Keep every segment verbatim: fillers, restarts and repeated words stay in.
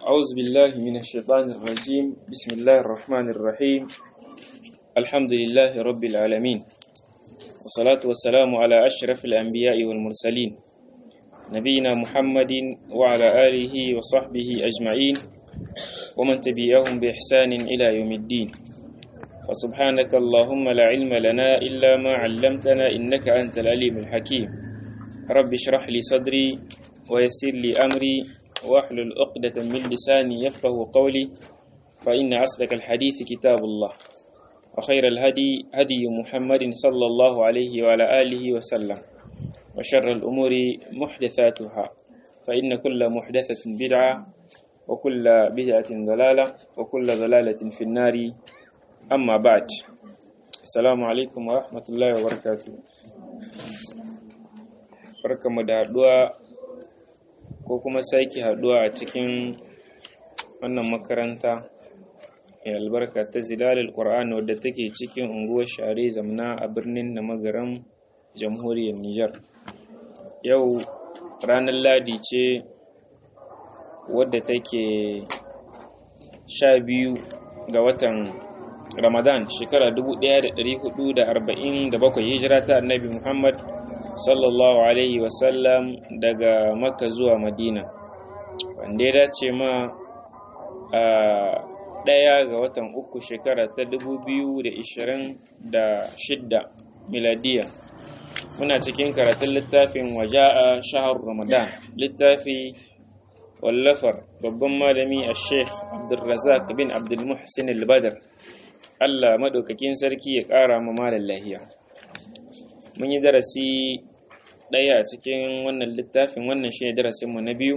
أعوذ بالله من الشيطان الرجيم. بسم الله الرحمن الرحيم. الحمد لله رب العالمين، والصلاة والسلام على أشرف الأنبياء والمرسلين نبينا محمد وعلى آله وصحبه أجمعين ومن تبعهم بإحسان إلى يوم الدين. فسبحانك اللهم لا علم لنا إلا ما علمتنا إنك أنت العليم الحكيم. رب اشرح لي صدري ويسر لي أمري واحلل عقدة من لساني يفقه قولي، فإن أصدق الحديث كتاب الله، وخير الهدي هدي محمد صلى الله عليه وعلى آله وسلم، وشر الأمور محدثاتها، فإن كل محدثة بدعة وكل بدعة ضلالة وكل ضلالة في النار. أما بعد، السلام عليكم ورحمة الله وبركاته. barkamu da haɗuwa ko kuma sake haɗuwa a cikin wannan makaranta mai albarka ta Zilalul Qur'an wadda take cikin unguwar Share Zamna a birnin Namagaram, Jamhuriyar Nijar. Yau ranar Ladi ce wadda take sha biyu ga watan Ramadan shekara dubu ɗaya da ɗari hudu da arba'in da bakwai hijira ta Annabi Muhammad sallallahu alaihi wasallam daga Makka zuwa Madina, wanda ya dace ma a ɗaya ga watan uku shekara ta dubu biyu da ishirin da shidda miladiya. Muna cikin karatun littafin waja'a shahar Ramadan, littafi wallafar babban malami a Sheikh Abdulrazak bin Abdul Muhsin al-Badr, Allah madaukakin sarki ya ƙara ma malam lahiya. Mun yi darasi ɗaya a cikin wannan littafin, wannan shi ne darasinmu na biyu.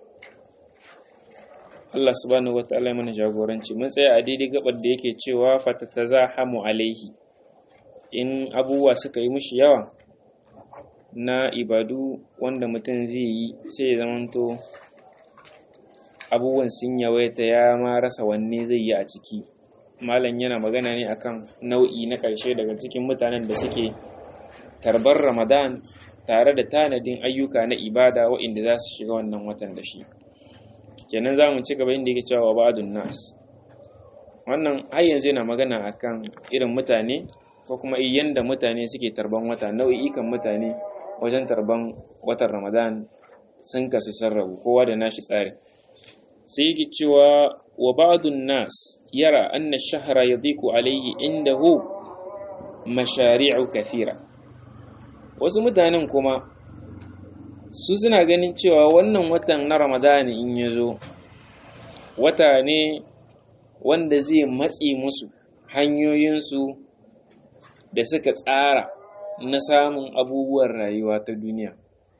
Allah subhanahu wa ta'ala mana jagoranci. Mun tsaya a daidai gabar da yake cewa fatatazahamu alaihi, in abubuwa suka yi mushi yawa na ibadu wanda mutum zai yi sai ya zamanto abubuwan sun yawaita ya ma rasa wanne zai yi a ciki. Malam yana magana ne akan nau'i na ƙarshe daga cikin mutanen da suke tarbar Ramadan tare da tanadin ayyuka na ibada waɗanda za su shiga wannan watan da shi. Kenan za mu ci gaba inda yake cewa ba'dun nas. Wannan har yanzu yana magana akan irin mutane ko kuma yanda mutane suke tarban wata, nau'ikan mutane wajen tarban watan Ramadan sun kasu sarrafu, kowa da nashi tsari. Sai yake cewa wa ba'dun nas yara anna ash-shahra yadhiqu alayhi indahu mashari'u kathira. Wasu mutanen kuma su suna ganin cewa wannan watan na Ramadani in ya zo wata ne wanda zai matse musu hanyoyinsu da suka tsara na samun abubuwan rayuwa ta duniya.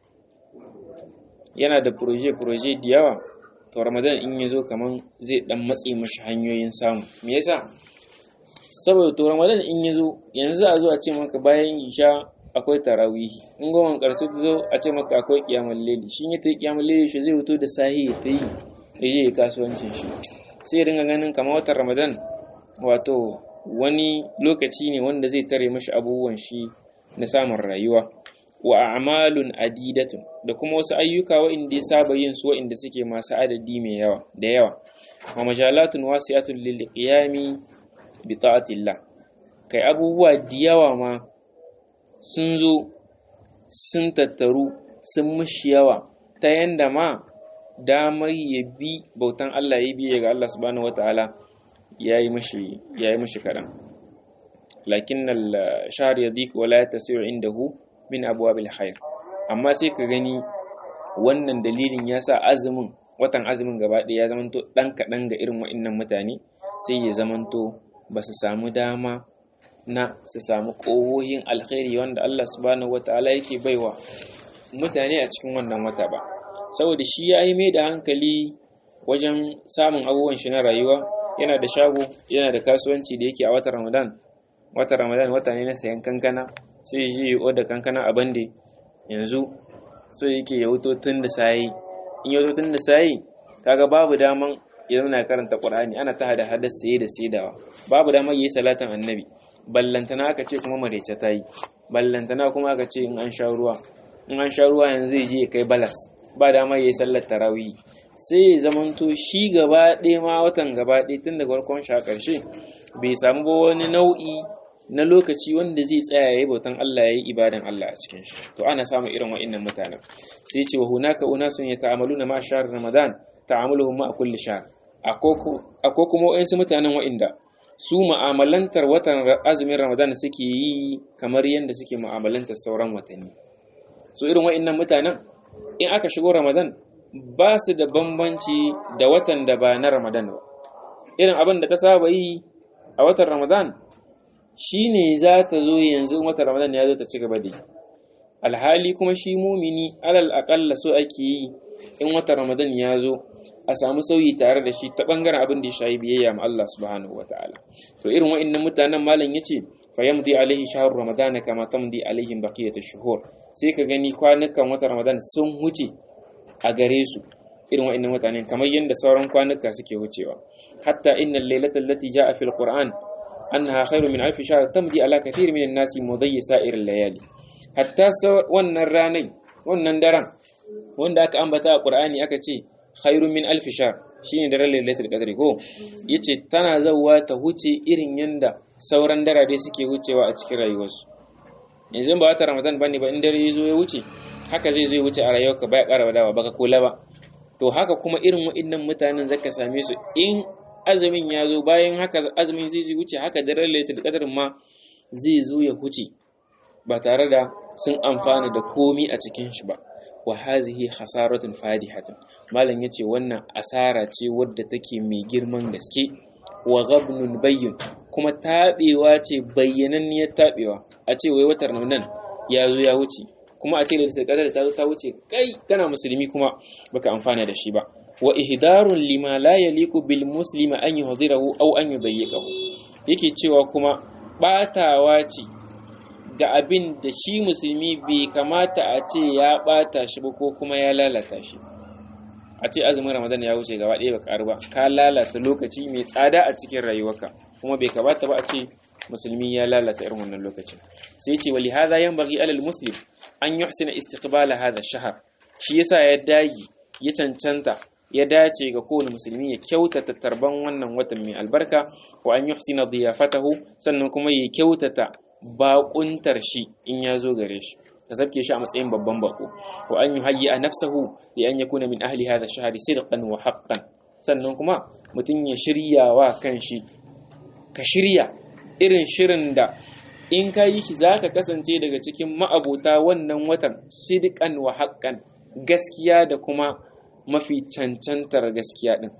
Yana da proje-proje da yawa, to Ramadan in ya zo kaman zai dan matse mashi hanyoyin samu. Me yasa? Saboda to Ramadan in ya zo yanzu a zo a ce maka bayan isha akwai tarawihi, in goma karshe ta zo a ce maka akwai kiyamul layli. Shi ne ta yi kiyamul layli shi zai fito da sahi ta yi ya je kasuwancin shi, sai ringa ganin kamar watan Ramadan wato wani lokaci ne wanda zai tare mashi abubuwan shi na samun rayuwa. Wa a'malun adidatun, da kuma wasu ayyuka wa'inda ya saba yin su wa'inda suke masu adadi mai yawa da yawa. Wa majalatun wasi'atun lil qiyami bi ta'atillah, kai abubuwa da yawa ma sun zo sun tattaru sun mushi yawa ta yanda ma damar ya bi bautan Allah ya biye ga Allah subhanahu wataala yayi mishi yayi mishi kadan. Lakin al-shahr yadiq wa la tasi'u indahu min abwabil khair. Amma sai ka gani wannan dalilin yasa azumin watan azumin gaba ɗaya ya zamanto dan kadan ga irin wa'annan mutane, sai ya zamanto ba su samu dama na su samu ƙohohin alkhairi wanda Allah subhanahu wataala yake baiwa mutane a cikin wannan wata ba. Saboda shi ya yi mai da hankali wajen samun abubuwan shi na rayuwa, yana da shago, yana da kasuwanci da yake a watan Ramadan. Watan Ramadan wata ne na sayan kankana, sai shi ya oda kankana a bande. Yanzu so yake ya wuto tun da sayi, in ya wuto tun da sayi kaga babu daman ya zauna karanta Qur'ani, ana ta hada hada saye da saidawa, babu daman yi salatin annabi. Ballantana aka ce kuma marece ta yi, ballantana kuma aka ce in an sha ruwa in an sha ruwa yanzu zai je kai balas, ba dama yayi sallar tarawih. sai ya zamanto shi gaba ɗaya ma watan gaba ɗaya tun daga farkon shi a ƙarshe bai samu ba wani nau'i na lokaci wanda zai tsaya yayi bautan Allah yayi ibadan Allah a cikin shi. To ana samun irin wa'annan mutanen. Sai ce wa hunaka unasun yata'amaluna ma shahr ramadan ta'amaluhum ma kulli shahr. Akwai kuma wa'ansu mutanen wa'inda su mu'amalantar watan azumin ramadan suke yi kamar yadda suke mu'amalantar sauran watanni. So irin wa'annan mutanen in aka shigo ramadan ba su da bambanci da watan da ba na ramadan ba. Irin abin da ta saba yi a watan ramadan shi ne za ta zo yanzu watan ramadan ya zo ta ci gaba da yi. Alhali kuma shi mumini alal aƙalla so ake yi in watan ramadan ya zo a samu sauyi tare da shi ta ɓangaren abin da ya shayi biyayya ma Allah subhanahu wa ta'ala. To irin wa'annan mutanen malam ya ce fa yamdi alaihi shahar ramadan kama tamdi alaihim baqiyatu shuhur. Sai ka gani kwanukan watan ramadan sun wuce a gare su irin wa'annan mutanen kamar yadda sauran kwanuka suke wucewa. Hatta innal laylata allati jaa fil qur'an annaha khairu min alf shahr tamdi ala kathir min an-nasi mudayyi sa'ir al-layali. Hatta wannan ranai wannan daren wanda aka ambata a qur'ani aka ce khairu min alf shahr shine daren lailatul qadri ko yace tana zawwa ta huce irin yanda sauran darare suke wucewa a cikin rayuwarsu. Yanzu ba wata ramadan bane ba in dare yazo ya wuce haka zai zo ya wuce a rayuwarka baya ƙara wadawa baka kula ba. To haka kuma irin wa'annan mutanen zaka same su in azumin ya zo bayan haka azumin zai wuce haka daren lailatul qadr ma zai zo ya huce ba tare da sun amfana da komi a cikin shi ba. Wa hazihi khasaratun fadihatun. Malam yace wannan asara ce wadda take mai girman gaske. Wa ghabnun bayyin, kuma tabewa ce bayyananniyar tabewa. A ce wai watan Ramadan ya zo ya wuce kuma a ce lailatul qadr ta zo ta wuce kai kana musulmi kuma baka amfana da shi ba. Wa ihdarun lima la yaliqu bil muslimi an yuhdirahu aw an yudayyiqahu. Yake cewa kuma batawa ce ga abin da shi musulmi bai kamata a ce ya bata shi ba ko kuma ya lalata shi. A ce azumin Ramadan ya wuce gaba ɗaya baka arba ka lalata lokaci mai tsada a cikin rayuwarka kuma bai kamata ba a ce musulmi ya lalata irin wannan lokacin. Sai ce wali hadha yanbaghi alal muslim an yuhsina istiqbala hadha ash-shahr. Shi yasa ya dagi ya cancanta ya dace ga kowane musulmi ya kyautata tarban wannan watan mai albarka wa an yuhsina diyafatahu, sannan kuma ya kyautata baƙuntar shi in ya zo gare shi ka zabke shi a matsayin babban bako. Wa an yuhayyi a nafsahu li an yakuna min ahli hadha ash-shahri sidqan wa haqqan. Sannan kuma mutum ya shirya wa kanshi ka shirya irin shirin da in ka yi shi zaka kasance daga cikin ma'abota wannan watan sidqan wa haqqan, gaskiya da kuma mafi cancantar gaskiya din.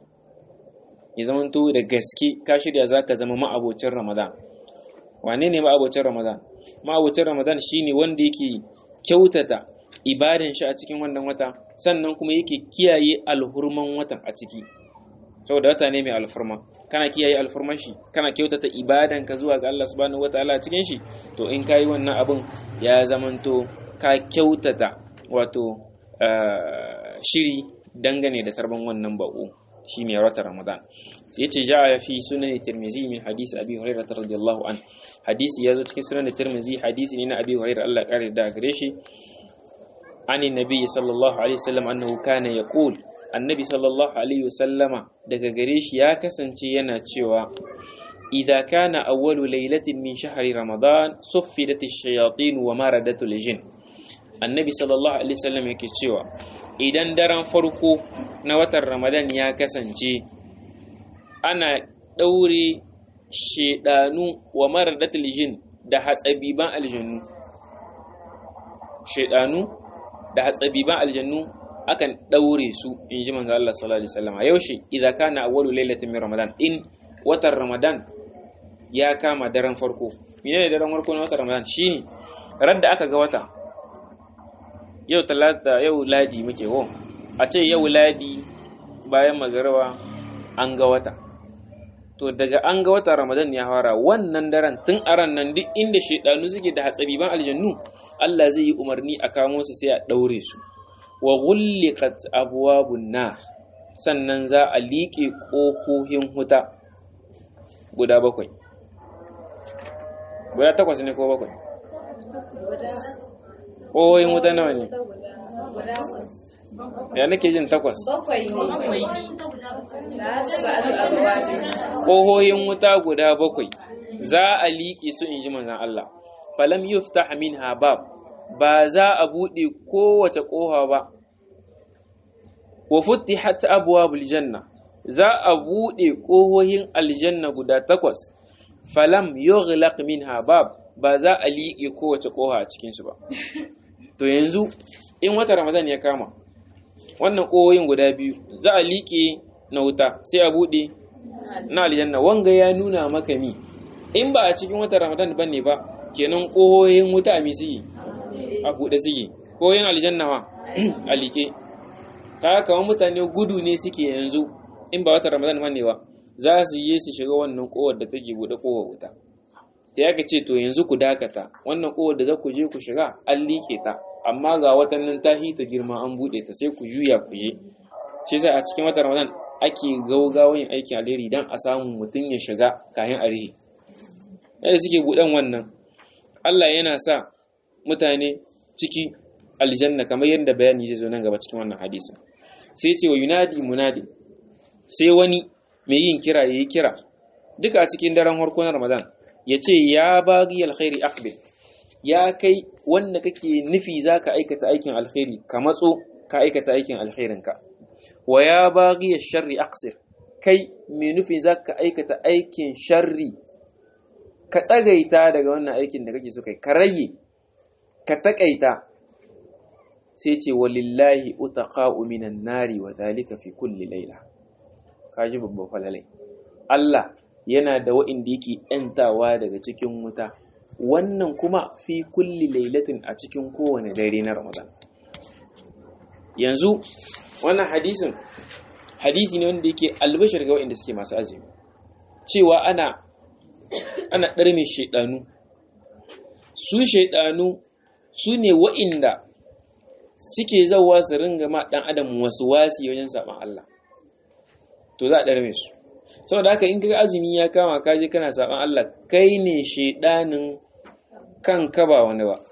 Ya zamanto da gaske ka shirya zaka zama ma'abocin Ramadan. Wane ne ma'abocin Ramadan? Ma'abocin Ramadan shine wanda yake kyautata ibadan shi a cikin wannan wata, sannan kuma yake kiyaye alhurman watan a ciki. Saboda wata ne mai alfurma, kana kiyaye alfurman shi, kana kyautata ibadan ka zuwa ga Allah subhanahu wataala a cikin shi, to in kai wannan abun ya zamanto ka kyautata wato shiri dangane da tarban wannan bako shine watan Ramadan. Yace ja'a fi sunan Tirmidhi min hadisi Abi Hurairah radiyallahu an. Hadisi yazo cikin sunan Tirmidhi, hadisi ne na Abi Hurairah Allah ya kare da gare shi. Ani Nabi sallallahu alaihi wasallam annahu kana yaqul, Annabi sallallahu alaihi wasallama daga gare shi ya kasance yana cewa idza kana awwalu laylatin min shahri Ramadan suffidat ash-shayatin wa maradatul jinn. Annabi sallallahu alaihi wasallam yake cewa idan daren farko na watan Ramadan ya kasance ana daure shedanu wa maradatul jinn da hatsabiban aljannu. Shedanu da hatsabiban aljannu akan daure su, inji manzo Allah sallallahu alaihi wasallam. Yaushe idza kana awwalu lailatin min Ramadan, in watan Ramadan ya kama daren farko. Menene daren farko na watan Ramadan? Shine ran da aka ga wata. Yau talata, yau ladi muke ho, a ce yau ladi bayan magarawa an ga wata. To daga an ga wata Ramadan ya fara, wannan daren tun a ran nan duk inda shedanu suke da hatsabiban aljannu Allah zai yi umarni a kamo su sai a daure su. Wa ghulliqat abwabun nar, sannan za a liƙe ƙofofin huta guda bakwai. Guda takwas ne ko bakwai? Ƙofofin wuta nawa ne? ya nake jin takwas bakwai ne ƙohohin wuta guda bakwai za a liƙe su in ji manzan Allah falam yuftah minha bab ba za a buɗe kowace ƙoha ba wa futtihat abwabul janna za a buɗe ƙohohin aljanna guda takwas falam yughlaq minha bab ba za a liƙe kowace ƙoha a cikin su ba to yanzu in wata Ramadan ya kama wannan ƙohohin guda biyu za a liƙe na wuta sai a buɗe na aljanna wanga ya nuna maka ni in ba a cikin wata Ramadan bane ba kenan ƙohohin wuta a misi a buɗe suke ƙohohin aljanna ma a liƙe kaga kamar mutane gudu ne suke yanzu in ba wata Ramadan bane ba za su yi su shiga wannan ƙowar da take buɗe ƙowar wuta ya ka ce to yanzu ku dakata wannan ƙowar da za ku je ku shiga an liƙe ta amma ga watan nan ta hita girma an buɗe ta sai ku juya ku je shi sai a cikin watan Ramadan ake gaugawa yin aikin alheri dan a samu mutum ya shiga kayan arihi yadda suke buɗan wannan Allah yana sa mutane ciki aljanna kamar yadda bayani zai zo nan gaba cikin wannan hadisi sai ce wa yunadi munadi sai wani mai yin kira yayi kira duka a cikin daren harko na Ramadan yace ya bagi alkhairi aqbil ya kai wanda kake nufi zaka aikata aikin alkhairi ka matso ka aikata aikin alkhairin ka wa ya bagi sharri aqsir kai mai nufi zaka aikata aikin sharri ka tsagaita daga wannan aikin da kake so kai ka rage ka takaita sai ce walillahi utaqa'u minan nari wa zalika fi kulli layla kaji babban falalai Allah yana da wa'inda yake ‘yantawa daga cikin wuta, wannan kuma fi kulli lailatin a cikin kowane dare na Ramadan. Yanzu, wannan hadisin, hadisi ne wanda yake albashir ga wa'inda suke masu azumi, cewa ana, ana ɗarme shaiɗanu. Su shaiɗanu su ne wa'inda suke zauwa su ringa ma ɗan adam wasu wasi wajen saɓan Allah. To za a ɗarme su. Saboda haka in kaga azumi ya kama ka je kana saban Allah kai ne shedanin kanka ba wani ba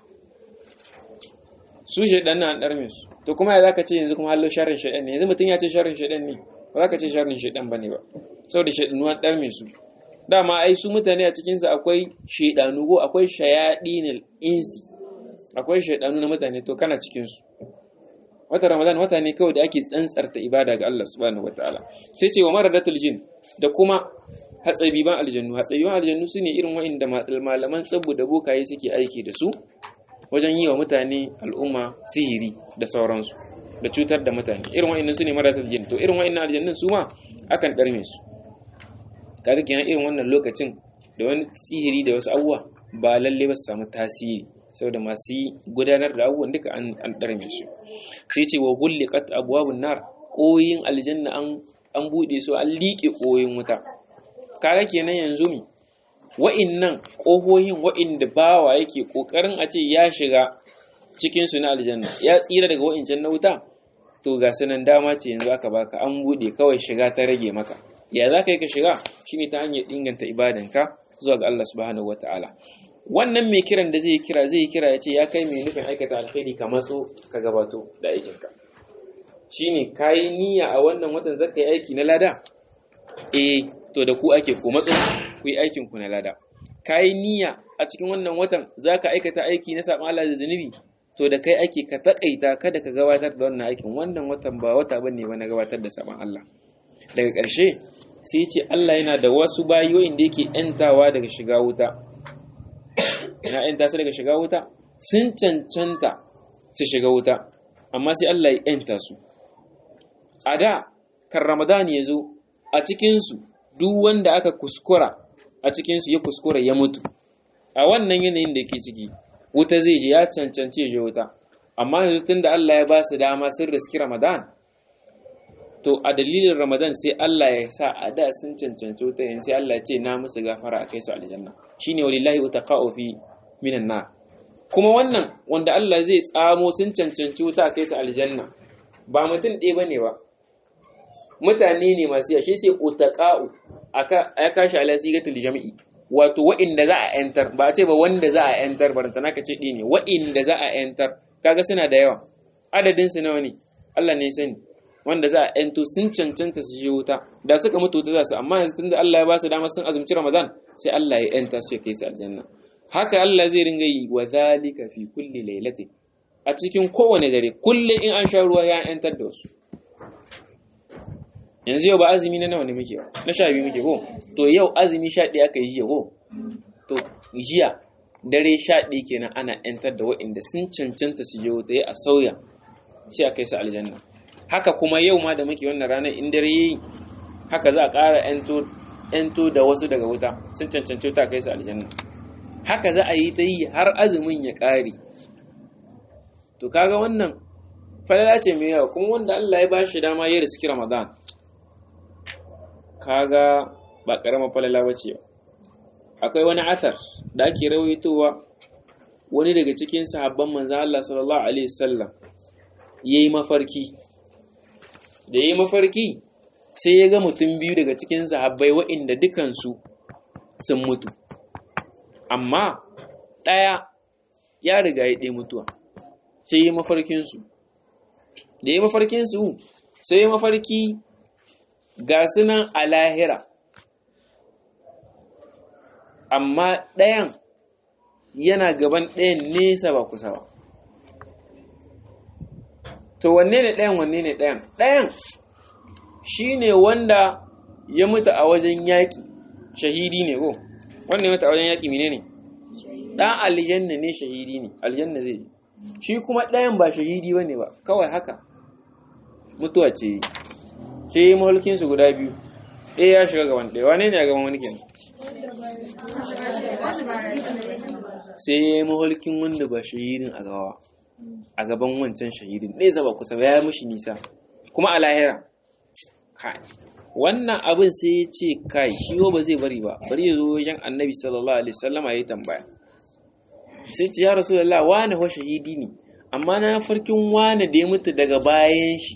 su shedanin an darme su to kuma ya zaka ce yanzu kuma hallo sharrin shedan ne yanzu mutun ya ce sharrin shedan ne ba zaka ce sharrin shedan bane ba saboda shedanu an darme su dama ai su mutane a cikin su akwai shedanu ko akwai shayadinil insi akwai shedanu na mutane to kana cikin su wata Ramadan wata ne kawai da ake tsantsarta ibada ga Allah subhanahu wataala sai ce wa maradatul jin da kuma hatsabiban aljannu hatsabiban aljannu sune irin wa'inda malaman tsabbu da bokaye suke aiki da su wajen yi wa mutane al'umma sihiri da sauransu da cutar da mutane irin wa'innan sune maradatul jin to irin wa'innan aljannun su ma akan darme su kaga kenan irin wannan lokacin da wani sihiri da wasu abubuwa ba lalle ba su samu tasiri saboda masu gudanar da abubuwan duka an ɗarme su sai ce wa gulliqat abwabun nar koyin aljanna an an bude su an liƙe koyin wuta kaga kenan yanzu mi wa'innan kohohin wa'inda bawa yake kokarin a ce ya shiga cikin su na aljanna ya tsira daga wa'incan na wuta to ga sanan dama ce yanzu aka baka an bude kawai shiga ta rage maka ya zaka yi ka shiga shine ta hanyar inganta ibadanka zuwa ga Allah subhanahu wataala wannan mai kiran da zai kira zai kira ya ce ya kai mai nufin aikata alkhairi ka matso ka gabato da aikinka shine kayi niyya a wannan watan zaka yi aiki na lada eh to da ku ake ku matso ku yi aikin ku na lada kayi niyya a cikin wannan watan zaka aikata aiki na saban Allah da zunubi to da kai ake ka takaita kada ka gabatar da wannan aikin wannan watan ba wata bane ba na gabatar da saban Allah daga ƙarshe sai ce Allah yana da wasu bayoyin da yake yantawa daga shiga wuta na ‘yanta su daga shiga wuta sun cancanta su shiga wuta amma sai Allah ya ‘yanta su a da kan Ramadan ya zo a cikinsu duk wanda aka kuskura a cikinsu ya kuskura ya mutu a wannan yanayin da ke ciki wuta zai je ya cancanci ya je wuta amma yanzu tun da Allah ya ba su dama sun riski Ramadan to a dalilin Ramadan sai Allah ya sa a da sun cancanci wuta yanzu sai Allah ya ce na musu gafara a kai su aljanna shine walillahi utaqa'u fi minan nar kuma wannan wanda Allah zai tsamo sun cancanci wuta a kai su aljanna ba mutum ɗaya bane ba mutane ne masu yashe sai utaqa'u aka ya kashi ala sigatul jami'i wato wa'inda za a yantar ba a ce ba wanda za a yantar barantana ka ce ɗi ne wa'inda za a yantar kaga suna da yawa adadin su nawa ne Allah ne sani wanda za a yanto sun cancanta su je wuta da suka mutu wuta za su, amma yanzu tunda Allah ya ba su dama sun azumci Ramadan sai Allah ya yanta su ya kai su aljanna. Haka Allah zai ringa yi wa zalika fi kulli lailatin, a cikin kowane dare kulle in an sha ruwa ya yantar da wasu. Yanzu yau ba azumi na nawa ne muke ba, na sha biyu muke ko, to yau azumi sha ɗaya aka yi jiya ko, to jiya dare sha ɗaya kenan ana yantar da waɗanda sun cancanta su je wuta a sauya sai a kai su aljanna. Haka kuma yau ma da muke wannan ranar in dare yayi haka za a ƙara yanto yanto da wasu daga wuta sun cancanci wuta kai su aljanna. Haka za a yi ta yi har azumin ya ƙare. To kaga wannan falala ce mai yawa, kuma wanda Allah ya ba shi dama ya riski Ramadan kaga ba ƙaramar falala ba ce. Akwai wani asar da ake rawaitowa wani daga cikin sahabban manzon Allah sallallahu alaihi wasallam yayi mafarki. Da yayi mafarki sai ya ga mutum biyu daga cikin sahabbai waɗanda dukansu sun mutu, amma ɗaya ya riga ya ɗaya mutuwa. Sai yi mafarkinsu, da yi mafarkinsu sai yi mafarki ga sunan a lahira, amma ɗayan yana gaban ɗayan nesa ba kusa ba. To wanne ne ɗayan wanne ne ɗayan? Ɗayan shi ne wanda ya mutu a wajen yaƙi, shahidi ne ko? Wanda ya mutu a wajen yaƙi mine ne? Ɗan aljanna ne, shahidi ne, aljanna zai yi. Shi kuma ɗayan ba shahidi ba ne ba, kawai haka mutuwa ce yi. Sai yi mahulkinsu guda biyu, ɗaya ya shiga gaban ɗaya, wane ne a gaban wani kenan? Sai ya yi mahulkin wanda ba shahidin a gawa, a gaban wancan shahidin, ɗaya ba kusa ba, ya mushi nisa, kuma a lahira. Kai, wannan abin sai ya ce kai, shi ba zai bari ba, bari ya zo wajen Annabi sallallahu alaihi wasallam ya yi tambaya. Sai ce ya Rasulullah, wane wa shahidi ne, amma na farkin wane da ya mutu daga bayan shi,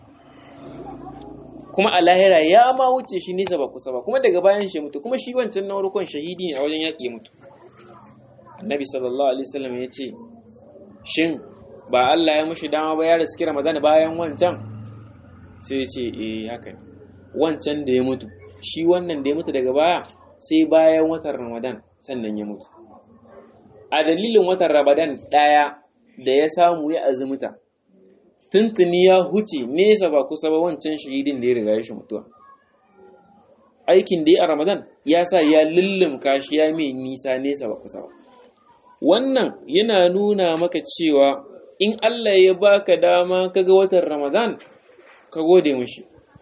kuma a lahira ya ma wuce shi nisa ba kusa ba, kuma daga bayan shi mutu, kuma shi wancan na farkon shahidi ne a wajen yaƙi ya mutu. Annabi sallallahu alaihi wasallam ya ce, shin ba Allah ya mushi dama ba ya riski Ramadan bayan wancan? Sai ya ce eh haka ne, wancan da ya mutu, shi wannan da ya mutu daga baya sai bayan watan Ramadan sannan ya mutu. A dalilin watan Ramadan ɗaya da ya samu ya azumuta, tuntuni ya huce nesa ba kusa ba wancan shahidin da ya riga ya shi mutuwa. Aikin da ya a Ramadan ya sa ya lullumka shi ya mai nisa nesa ba kusa ba. Wannan yana nuna maka cewa in Allah ya baka dama kaga watan Ramadan ka gode mishi.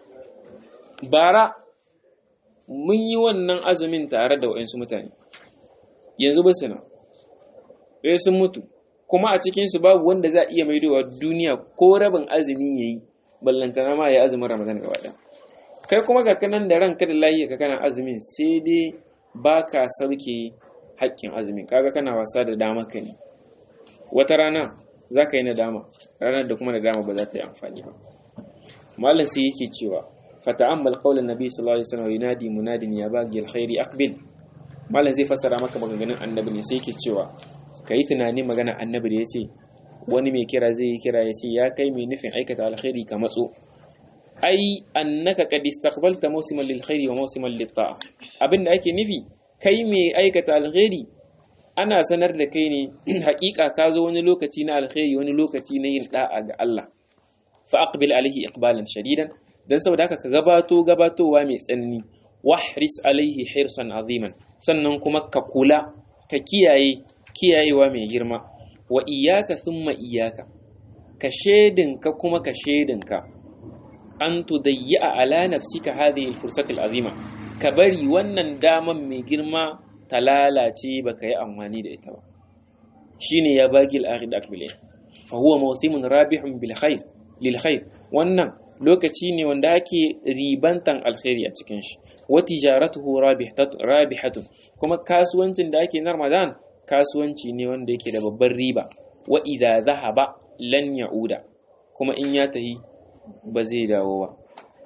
Bara mun yi wannan azumin tare da waɗansu mutane, yanzu ba su nan, sai sun mutu, kuma a cikinsu babu wanda za a iya maidowa duniya ko rabin azumi ya yi, ballantana ma ya azumin Ramadan gaba ɗaya. Kai kuma ga kanan da ranka da lahiya ka kana azumin, sai dai ba ka sauke haƙƙin azumin, kaga kana wasa da dama ka ne. Wata rana za ka yi nadama, ranar da kuma nadama ba za ta yi amfani ba. Malam sai yake cewa fata'ammal qaulan nabi sallallahu alaihi wasallam yunadi munadin ya bagi alkhairi aqbil. Malam zai fassara maka maganganun annabi ne, sai yake cewa kai tunani magana annabi da yace wani mai kira zai yi kira yace ya kai mai nufin aikata alkhairi ka matso. Ai annaka qad istaqbalta mawsiman lil khairi wa mawsiman lit ta'a. Abinda ake nufi kai mai aikata alkhairi ana sanar da kai ne hakika ka zo wani lokaci na alkhairi, wani lokaci na yin da'a ga Allah. Fa aqbil alaihi iqbalan shadidan, dan saboda haka ka gabato gabatowa mai tsanani. Wahris alaihi hirsan aziman, sannan kuma ka kula ka kiyaye kiyayewa mai girma. Wa iyyaka thumma iyyaka, ka shedinka kuma ka shedinka an tudayya ala nafsika hadhihi alfursati alazima, ka bari wannan daman mai girma ta lalace baka yi amfani da ita ba. Shine ya bagi al-akhid akbil, fa huwa mawsimun rabihun bil khair lil khair, wannan lokaci ne wanda ake ribantan alkhairi a cikin shi. Wa tijaratuhu rabihatun, kuma kasuwancin da ake na Ramadan kasuwanci ne wanda yake da babbar riba. Wa idza dhahaba lan ya'uda, kuma in ya tahi ba zai dawo ba.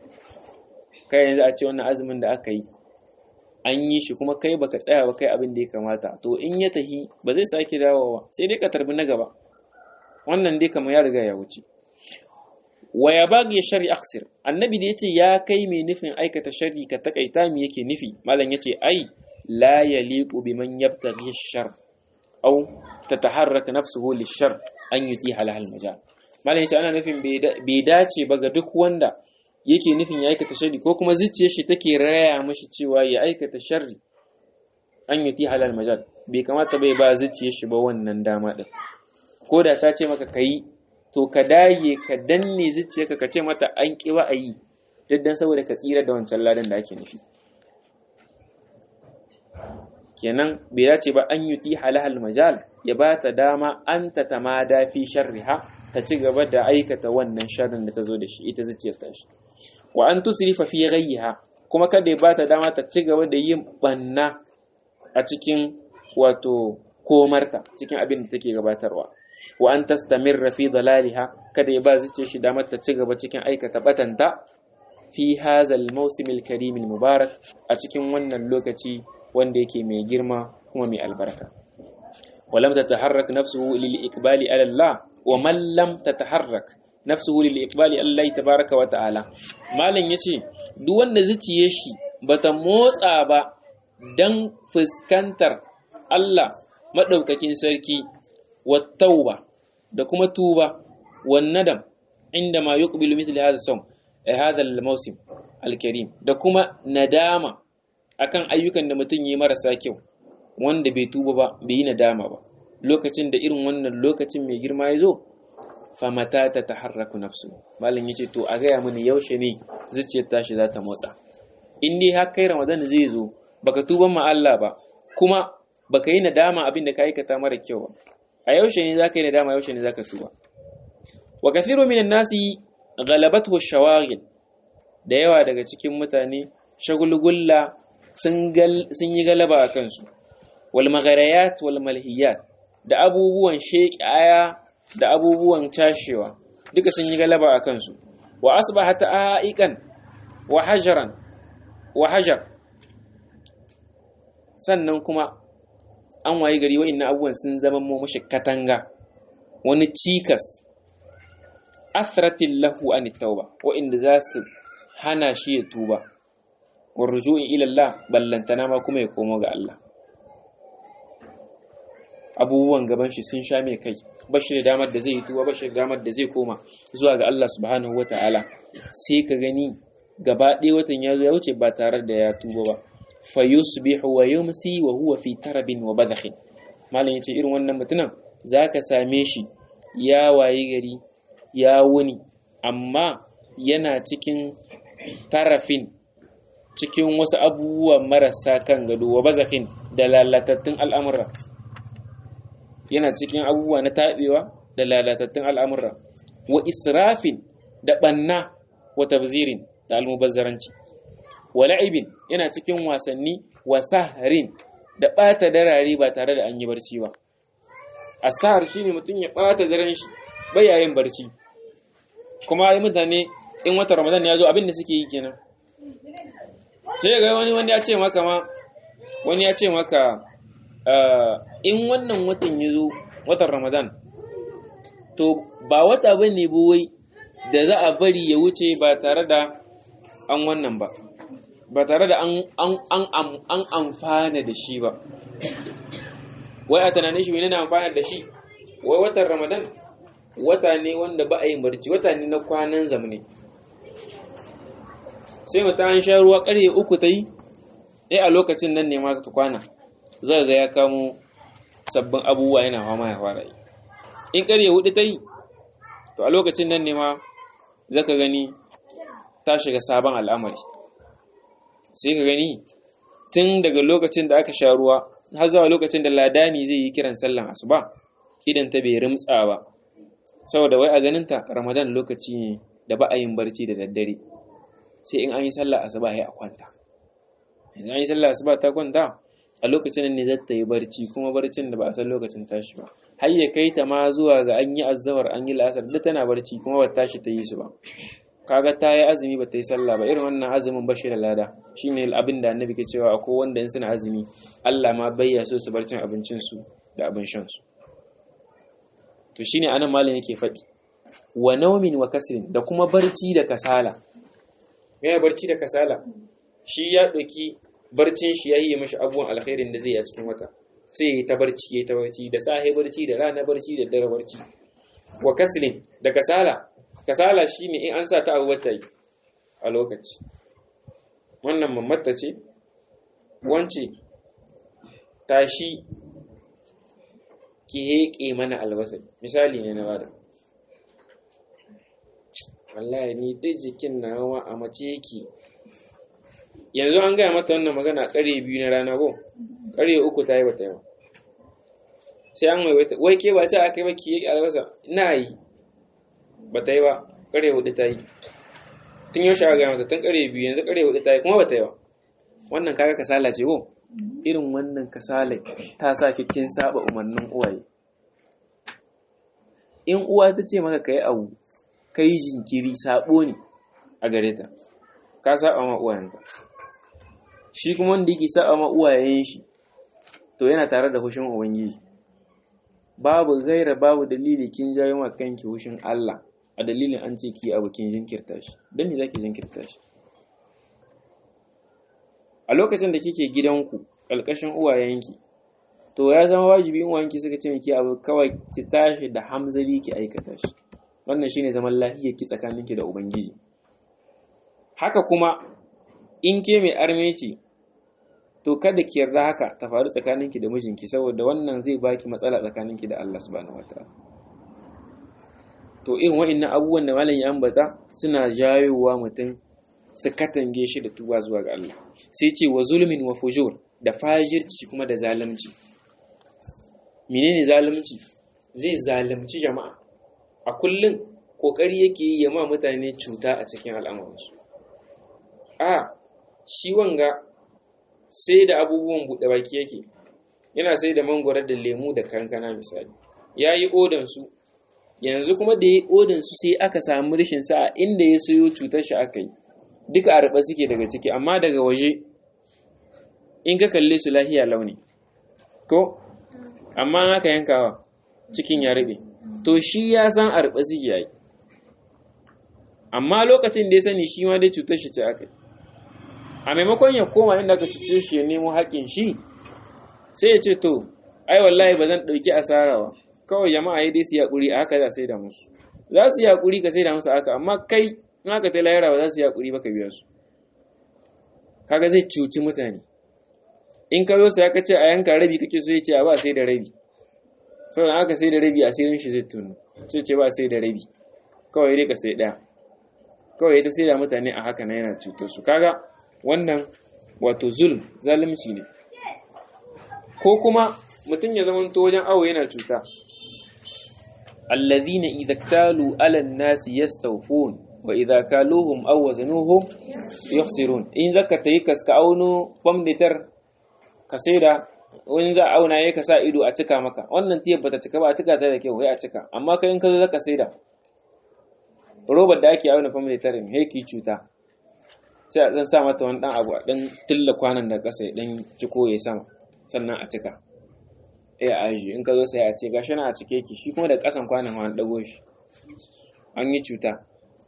Kai yanzu a ce wannan azumin da aka yi an yi shi kuma kai baka tsaya ba kai abin da ya kamata, to in ya tahi ba zai sake dawowa, sai dai ka tarbi na gaba. Wannan dai kamar ya riga ya wuce. wa ya bagi sharri aksir, annabi da yace ya kai mai nufin aikata sharri ka takaita mi yake nufi, malam yace ai la yaliqu biman yabtaghi shar aw tataharrak nafsuhu lishar an yutiha lahal majal. Malam yace ana nufin bai dace ba ga duk wanda yake nufin ya aikata sharri ko kuma zuciyar shi take raya mishi cewa ya aikata sharri an yutiha lahal majal, bai kamata bai ba zuciyar shi ba wannan dama din. Ko da ta ce maka kai, to ka dage ka danne zuciyarka ka ce mata an ƙi wa'ayi daddan saboda ka tsira da wancan ladan da ake nufi. Kenan bai dace ba an yuti halahal majal, ya ba ta dama an ta tamada fi sharriha, ta ci gaba da aikata wannan sharrin da ta zo da shi ita zuciyar ta shi. Wa an tusrifa fi ghayyiha, kuma kada ya ba ta dama ta ci gaba da yin banna a cikin wato komarta, cikin abin da take gabatarwa. Wa an tastamirra fi dalaliha, kada ya ba zuciyar shi damar ta ci gaba cikin aikata batanta fi hazal mawsimil karimil mubarak, a cikin wannan lokaci wanda yake mai girma kuma mai albarka. Wa lam tataharrak nafsuhu lil iqbali ala Allah, wa man lam tataharrak nafsuhu lil iqbali ala Allah tabaaraka wa ta'ala. Malam yace duk wanda zuciyar shi bata motsa ba dan fuskantar Allah madaukakin sarki, wattauba da kuma tuba, wan nadam inda ma yuqbilu mithli hadha sawm hadha al-mawsim al-karim, da kuma nadama akan ayyukan da mutum yi marasa kyau wanda bai tuba ba, bai yi nadama ba lokacin da irin wannan lokacin mai girma ya zo. Fa mata ta taharraku nafsu, malam yace to a gaya mini yaushe ne zuciyar tashi za ta motsa. In dai har kai Ramadan zai zo baka tuban ma Allah ba, kuma baka yi nadama abin da ka aikata mara kyau ba, a yaushe ne zaka yi nadama, yaushe ne zaka tuba. Wa kathiru minan nasi ghalabatuhu shawagil, da yawa daga cikin mutane shagulgulla sun sun yi galaba a kansu, wal magharayat wal malhiyat, da abubuwan sheƙaya da abubuwan tashewa duka sun yi galaba a kansu. Wa asbahat aiqan wa hajaran wa hajar, sannan kuma an waye gari wa'in abubuwan sun zama mu mashi katanga, wani cikas, athratin lahu an tauba, wa'inda za su hana shi ya tuba, wa rujuin ila Allah, ballantana ma kuma ya komo ga Allah. Abubuwan gaban shi sun sha mai kai, bashi da damar da zai yi tuba, bashi da damar da zai koma zuwa ga Allah subhanahu wata'ala. Sai ka gani gaba ɗaya watan ya zo ya wuce ba tare da ya tuba ba. Fa yusbihu wa yumsi wa huwa fi tarabin wa badakhin. Malam yace irin wannan mutumin zaka same shi ya wayi gari ya wuni, amma yana cikin tarafin, cikin wasu abubuwa marasa kan gado, wa bazakhin, da lalatattun al'amura. Yana cikin abubuwa na taɓewa da lalatattun al'amura, wa israfin, da ɓanna, wa tabzirin, da almubazzaranci, wa la'ibin, yana cikin wasanni, wa saharin, da ɓata darare ba tare da an yi barci ba. Asahar shi ne mutum ya ɓata daren shi bai yayin barci, kuma yi mutane in wata Ramadan ya zo abin da suke yi kenan. Sai ga wani wanda ya ce maka ma wani ya ce maka in wannan watan ya zo, watan Ramadan, to ba wata ba ne wai da za a bari ya wuce ba tare da an wannan ba, ba tare da an amfana da shi ba. Wai a tunanin shi menene amfana da shi? Wai watan Ramadan wata ne wanda ba a yin barci, wata ne na kwanan zamani. Sai mutum an sha ruwa ƙarfe uku ta yi, eh a lokacin nan ne ma ta kwana, za ga ya kamo sabbin abubuwa yana fama ya fara yi. In ƙarfe hudu ta yi, to a lokacin nan ne ma za ka gani ta shiga sabon al'amari. Sai ka gani tun daga lokacin da aka sha ruwa har zuwa lokacin da ladani zai yi kiran sallan asuba, idan ta bai rimtsa ba, saboda wai a ganinta Ramadan lokaci ne da ba a yin barci da daddare, sai in an yi sallah asuba sai a kwanta. Idan an yi sallah asuba ta kwanta, a lokacin ne zai ta yi barci, kuma barcin da ba a san lokacin tashi ba, har ya kai ta ma zuwa ga an yi azzahar an yi la'asar duk tana barci kuma ba tashi ta yi su ba. Kaga ta yi azumi ba ta yi sallah ba, irin wannan azumin ba shi da lada. Shine abin da annabi ke cewa akwai wanda in suna azumi Allah ma bayya so su bar cin abincin su da abin shan su. To shine anan malam yake faɗi wa naumin wa kasrin da kuma barci da kasala. Me barci da kasala? Shi ya ɗauki barcin shi ya yi mashi abubuwan alkhairin da zai yi a cikin wata, sai ya ta barci ya ta barci da safe barci da rana barci da dare barci. Wa kasrin da kasala, kasala shine in an sa ta abu wata yi a lokaci. Wannan mamatta ce, wance tashi ki heƙe mana albasa, misali ne na bada. Wallahi ni dai jikin na yawa a mace yake. Yanzu an gaya mata wannan magana ƙarfe biyu na rana ko ƙarfe uku ta yi bata yawa, sai an waiwaita wai ke ba ce aka yi ba ki heƙe albasa, ina yi bata yi ba, ƙarfe hudu ta yi. Tun yaushe aka gaya mata tun ƙarfe biyu, yanzu ƙarfe hudu ta yi kuma bata yi ba. Wannan kaga kasala ce ko? Irin wannan kasala ta sa kin saba umarnin uwaye. In uwa ta ce maka kai abu kai jinkiri sabo ne a gare ta, ka saba ma uwayenka. Shi kuma wanda yake saba ma uwayen shi to yana tare da hushin ubangiji. Babu gaira babu dalili kin jawo ma kanki hushin Allah a dalilin an ce ki abu kin jinkirta shi. Dan me zaki jinkirta shi? A lokacin da kike gidanku kalkashin uwayenki to ya zama wajibi in uwayenki suka ce miki abu kawai ki tashi da hamzali ki aikata shi. Wannan shine zaman lafiyar ki tsakaninki da ubangiji. Haka kuma in ke mai arme ce to kada ki yarda haka ta faru tsakaninki da mijinki, saboda wannan zai baki matsala tsakaninki da Allah subhanahu wataala. To irin wa'annan abubuwan da malam ya ambata suna jayowa mutum su katange shi da tuba zuwa ga Allah. Sai ce wa zulmin wa fujur, da fajirci kuma da zalunci. Menene zalunci? Zai zalunci jama'a. A kullun kokari yake yi ya ma mutane cuta a cikin al'amuransu. A shi wanga sai da abubuwan buɗe baki yake, yana sai da mangwaro da lemu da kankana misali. Ya yi odansu, yanzu kuma da ya yi odansu sai aka samu rashin sa'a inda ya sayo cutar shi aka yi. Duka a ruɓa suke daga ciki, amma daga waje in ka kalle su lahiya launi ko amma aka yankawa cikin ya ruɓe, to shi ya san a ruɓa suke yayi, amma lokacin da ya sani shi ma dai cutar shi ce aka yi. A maimakon ya koma inda aka cuce shi ya nemo haƙin shi, sai ya ce to ai wallahi ba zan ɗauki asara ba, kawai jama'a yi dai su yaƙuri a haka za sai da musu, za su yaƙuri ka sai da musu haka, amma kai in haka ta lahira ba za su yaƙuri ba ka biya su. Kaga zai cuci mutane. In ka zo sai ka ce a yanka rabi kake so ya ce a ba sai da rabi, saboda aka sai da rabi asirin shi zai tunu, sai ce ba sai da rabi, kawai dai ka sai ɗaya, kawai ta sai da mutane a haka na yana cutar su. Kaga wannan wato zulm, zalunci ne. Ko kuma mutum ya zama to wajen awo yana cuta. Allazina idza ktalu ala an-nasi yastawfun wa idza kaluhum aw wazanuhum yukhsirun. In zaka tayi kaska auno famditar ka saida, wani za a auna yayi ka sa ido a cika maka, wannan tiyar bata cika ba, a cika ta da kyau wai a cika, amma kai in ka zo zaka saida robar da ake auna famditar ne yake cuta, sai a sa mata wani dan abu a dan tilla kwanan da kasa ya dan ciko ya sama sannan a cika. Eh aji in ka zo sai a ce gashi na a cike ki, shi kuma da kasan kwanan wani dago shi, an yi cuta.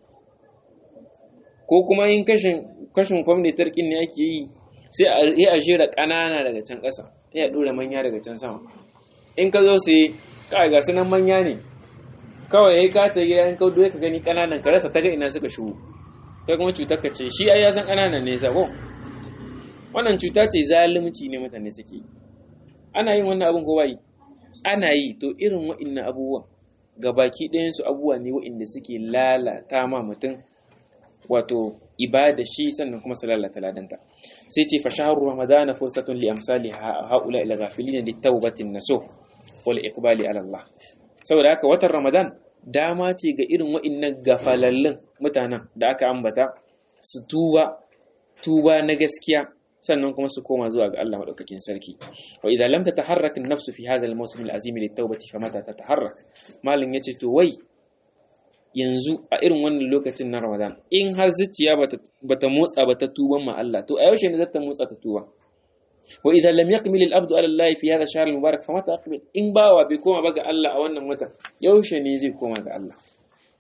Ko kuma in kashin kashin famditar kin ne ake yi, sai a yi a jera ƙanana daga can ƙasa, sai a ɗora manya daga can sama. In ka zo sai kawai ga sunan manya ne, kawai ya yi ka ta gida in ka ka gani ƙananan ka rasa ta ga ina suka shigo, kai kuma cutar ka ce shi ai ya san ƙananan ne sako. Wannan cuta ce, zalunci ne mutane suke yi. Ana yin wannan abin ko bai? Ana yi. To irin wa'innan abubuwan gabaki ɗayan su abubuwa ne wa'inda suke lalata ma mutum wato ibada shi, sannan kuma su lalata ladanta. Sai ce fa shahru ramadana fursatun li amsali haula ila ghafilin li tawbatin nasuh wal iqbali ala Allah. Saboda haka watan Ramadan dama ce ga irin wa'innan gafalallin mutanen da aka ambata su tuba tuba na gaskiya, sannan kuma su koma zuwa ga Allah madaukakin sarki. Wa idza lam tataharrak an-nafs fi hadha al-mawsim al-azim lit-tawbati famata tataharrak. Malin yace to wai yanzu a irin wannan lokacin na Ramadan in har zuciya bata bata motsa bata tuban ma Allah, to a yaushe ne zata motsa ta tuba? Wa idza lam yaqbil al-abdu ala Allah fi hadha ash-shahr al-mubarak famata aqbil. In bawa bai koma ba ga Allah a wannan wata, yaushe ne zai koma ga Allah?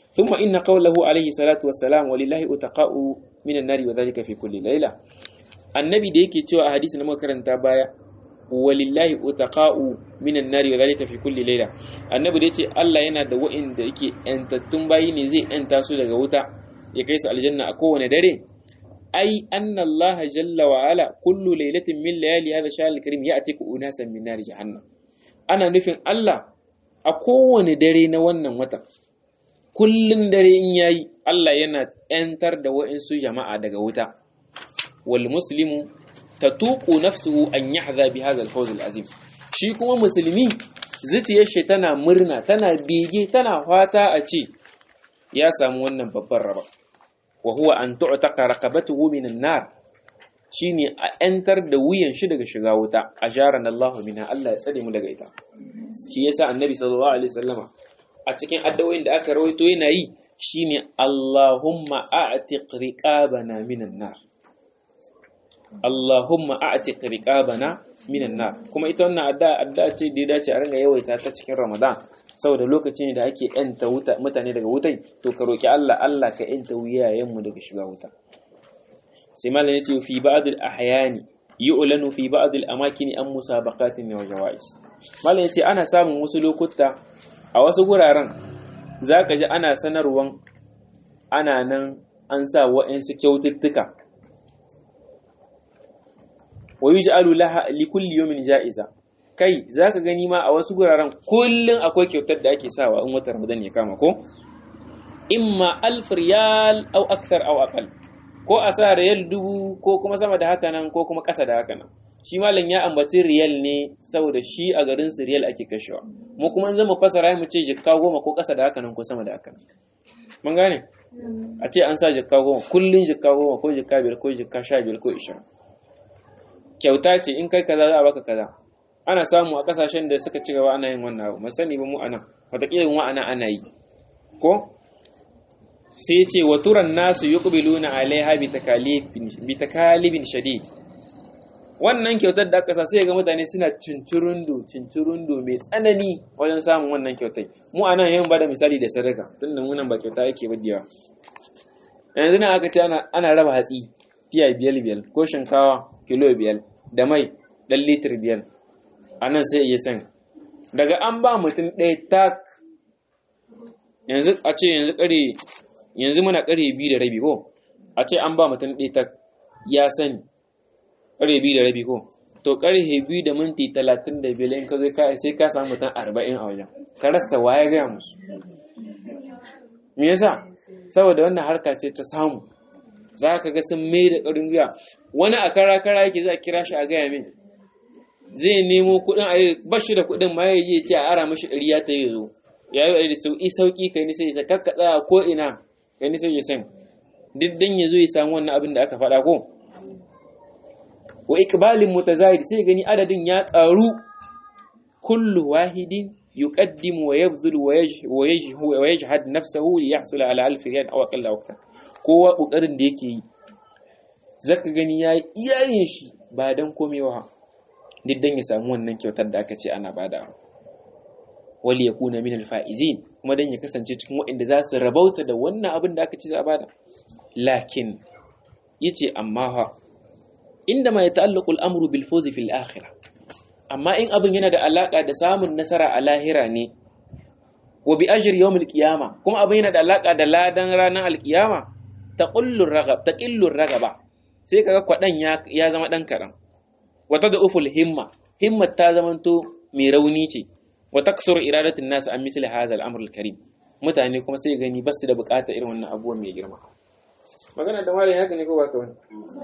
thumma inna qawlahu alayhi salatu wassalam walillahi utaqa'u minan nari wa dhalika fi kulli layla. Annabi da yake cewa a hadisi na makaranta baya walillahi utaqa'u minan nari wa dhalika fi kulli layla, annabi da yace Allah yana da wa'inda yake yantattun bayi ne zai yanta su daga wuta ya kai su aljanna a kowane dare. ai anna Allah jalla wa ala kullu laylatin min layali hadha shahr al-karim ya'tiku unasan min nar jahannam. Ana nufin Allah a kowane dare na wannan wata, kullun dare in yayi Allah yana yantar da wa'insu jama'a daga wuta. wal muslimu tatuqu nafsuhu an yahza bi hadha al-fawz al-azim. Shi kuma musulmi zuciyar shi tana murna, tana bege, tana fata a ce ya samu wannan babban raba. wa huwa an tu'taqa raqabatuhu minan nar, shine a yantar da wuyan shi daga shiga wuta. ajarana Allah minha, Allah ya tsare mu daga ita. Shi yasa annabi sallallahu alaihi wasallama a cikin addu'o'in da aka rawaito yana yi shine Allahumma a'tiq riqabana minan nar, Allahumma a'tiq riqabana minan nar. Kuma ita wannan addu'a addu'a ce da ya dace a ringa yawaita ta cikin Ramadan, saboda lokacin da ake yanta wuta mutane daga wutai, to ka roki Allah Allah ka yanta wuyayen mu daga shiga wuta. sai malam yace fi ba'd al-ahyani yu'lanu fi ba'd al-amakin an musabaqatin wa jawais. Malam yace ana samun wasu lokuta a wasu guraren zaka ji ana sanarwan ana nan an sa wa'ansu kyaututtuka, wa yuj'alu laha li kulli yawmin ja'iza. Kai zaka gani ma a wasu guraren kullun akwai kyautar da ake sawa in watan Ramadan ya kama, ko imma alf riyal aw akthar aw aqal, ko a sa riyal dubu ko kuma sama da haka nan ko kuma ƙasa da haka nan. Shi malam ya ambaci riyal ne saboda shi a garin su riyal ake kashewa, mu kuma zama fasara mu ce jikka goma ko ƙasa da haka nan ko sama da haka nan. Mun gane? A ce an sa jikka goma, kullun jikka goma ko jikka biyar ko jikka sha biyar ko ishirin. Kyauta ce, in kai kaza za a baka kaza. Ana samu a kasashen da suka ci gaba ana yin wannan abu, masani ba mu anan, wataƙila mu ana ana yi, ko? Sai ce wa turan nasu yuqbiluna alaiha bi takalifin bi takalibin shadid. Wannan kyautar da aka sa sai ga mutane suna cinturundo cinturundo mai tsanani wajen samun wannan kyautai. Mu anan yayin ba da misali da sadaka, tunda mu nan ba kyauta yake badiya. Yanzu nan aka ce ana ana raba hatsi tiya biyar biyar ko shinkawa kilo biyar da mai dan litir biyar. Anan sai ya san daga an ba mutum ɗaya tak, yanzu a ce yanzu ƙare yanzu muna ƙare biyu da rabi ko, a ce an ba mutum ɗaya tak ya sani ƙare biyu da rabi ko, to ƙare biyu da minti talatin da biyar in ka zo sai ka samu mutum arba'in a wajen, ka rasa waye gaya musu. Me yasa? Saboda wannan harka ce ta samu, za ka ga sun mai da ƙarin gwiwa. Wani a kara kara yake za a kira shi a gaya min zai nemo kuɗin a ba shi da kuɗin ma ya ce a ara mashi ɗari ya ta yi zo ya yi da sauƙi sauƙi kai ni sai ya kakka tsaya ko ina kai ni sai ya san duk dan ya zo ya samu wannan abin da aka faɗa ko. Wa iqbalin mutazahid, sai gani adadin ya ƙaru, kullu wahidin yuqaddimu wa yabdhulu wa yajhad nafsahu li yahsula ala alf riyal aw aqalla waqtan. Kowa kokarin da yake yi zaka gani ya iyayen shi ba dan komewa diddan ya samu wannan kyautar da aka ce ana bada. Wali yakuna min alfaizin, kuma dan ya kasance cikin waɗanda za su rabauta da wannan abin da aka ce za a bada. Lakin yace amma ha inda ma yata'allaqu al-amru bil fawz fil akhirah, amma in abin yana da alaka da samun nasara a lahira ne, wa bi ajri yawm al-qiyama, kuma abin yana da alaka da ladan ranar al-qiyama, taqullu ar-ragab taqillu ar-ragaba, sai kaga kwadan ya ya zama dan karam. Wata da uful himma, himmat ta zamanto mai rauni ce. Wa taksuru iradatin nas an misli hadha al-amr al-karim, mutane kuma sai gani basu da bukata irin wannan abubuwan mai girma. Magana da malai haka ne ko ba ka wani?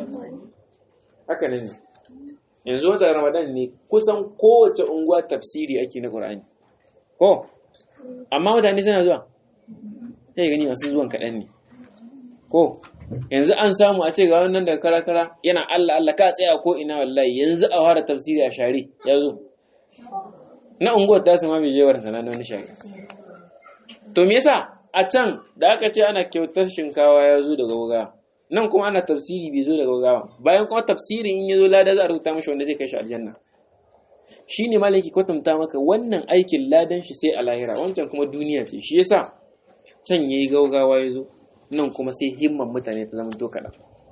Haka ne. Yanzu wata Ramadan ne kusan kowace unguwa tafsiri ake na Qur'ani. Ko? Amma mutane suna zuwa. Sai gani masu zuwan kadan ne. Ko? Yanzu an samu a ce ga wannan daga karakara yana Allah Allah ka tsaya ko ina wallahi yanzu a fara tafsiri a share ya zo. Na unguwar ta sama mai jewar sana na wani share. To me yasa a can da aka ce ana kyautar shinkawa ya zo daga goga, nan kuma ana tafsiri bai zo daga goga, bayan kuma tafsirin in ya zo lada za a rubuta mashi wanda zai kai shi aljanna. Shi ne malaki kwatanta maka wannan aikin ladan shi sai a lahira, wancan kuma duniya ce. Shi yasa can yayi gaugawa yazo nan kuma sai himman mutane ta zama to kada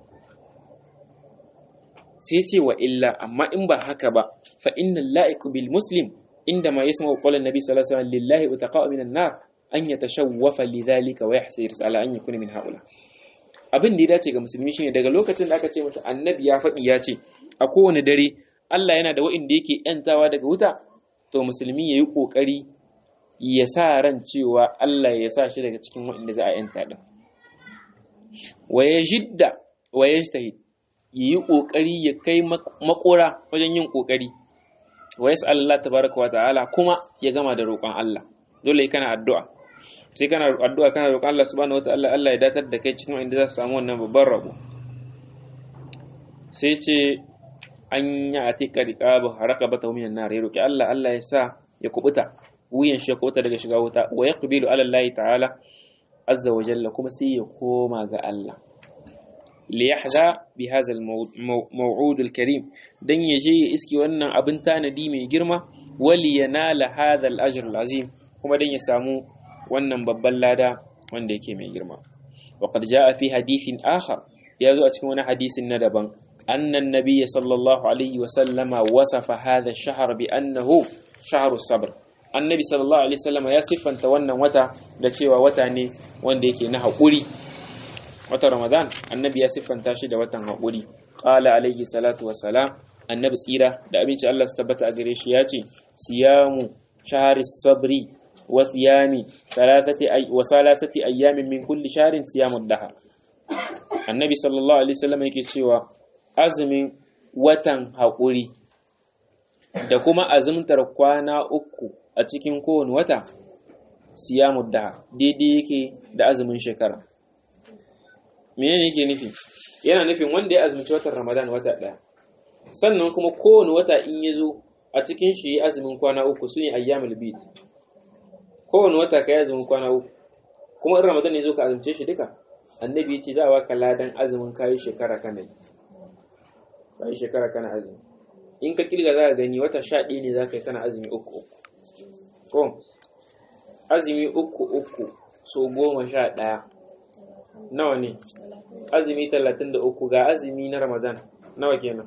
sai ce wa illa amma in ba haka ba fa innal la'iqu bil muslim indama yasma'u qawla an-nabi sallallahu alaihi wasallam lillahi utaqa'u minan nar an yatashawwafa lidhalika wa yahsir ala an yakuna min haula. Abin da ya dace ga musulmi shine daga lokacin da aka ce mata annabi ya faɗi ya ce a kowane dare Allah yana da wa'inda yake yantawa daga wuta, to musulmi yayi kokari ya sa ran cewa Allah ya sa shi daga cikin wa'inda za a yanta din. Wa yajidda wa yajtahid, yi kokari ya kai makora wajen yin kokari. Wa yas'al Allah tabaaraka wa ta'ala, kuma ya gama da roƙon Allah. Dole kana addu'a. Sai kana addu'a kana roƙon Allah subhanahu wa ta'ala Allah ya datar da kai cikin wa'inda za su samu wannan babban rabo. Sai ce an ya atika riqaba haraqabata minan nar, ya roki Allah Allah ya sa ya kubuta wuyan shi ya kubuta daga shiga wuta. Wa yaqbilu ala Allah ta'ala azza wa jalla, kuma sai ya koma ga Allah. Li yahza bi hadha al-maw'ud al-karim, dan yaje ya iski wannan abin tanadi mai girma. Wali yanala hadha al-ajr al-azim, kuma dan ya samu wannan babban lada wanda yake mai girma. Wa qad jaa fi hadithin akhar, yazo a cikin wani hadisin na daban, anna an-nabiy sallallahu alaihi wa sallama wasafa hadha ash-shahr bi annahu shahru as-sabr. Annabi sallallahu alaihi wasallam ya siffanta wannan wata da cewa wata ne wanda yake na haƙuri. Wata Ramadan annabi ya siffanta shi da watan haƙuri. Qala alaihi salatu wassalam, annabi tsira da abinci Allah su tabbata a gare shi ya ce, siyamu shahri sabri wa siyami thalathati ay wa salasati ayyamin min kulli shahrin siyamud dahr. Annabi sallallahu alaihi wasallam yake cewa azumin watan haƙuri da kuma azumtar kwana uku a cikin kowane wata siyamud dahr daidai yake da azumin shekara. Menene yake nufi? Yana nufin wanda ya azumci watan Ramadan wata daya, sannan kuma kowane wata in ya zo a cikin shi ya azumin kwana uku, su ne ayyamul bid. Kowane wata ka yi azumin kwana uku, kuma in Ramadan ya zo ka azumce shi duka, annabi ya ce za a baka ladan azumin kayi shekara kana yi. Kayi shekara kana azumi. In ka kirga za ka gani wata sha ɗaya ne za ka yi kana azumi uku uku. Ko azumi uku uku so goma sha ɗaya nawa ne? Azumi talatin da uku, ga azumi na Ramadan nawa kenan?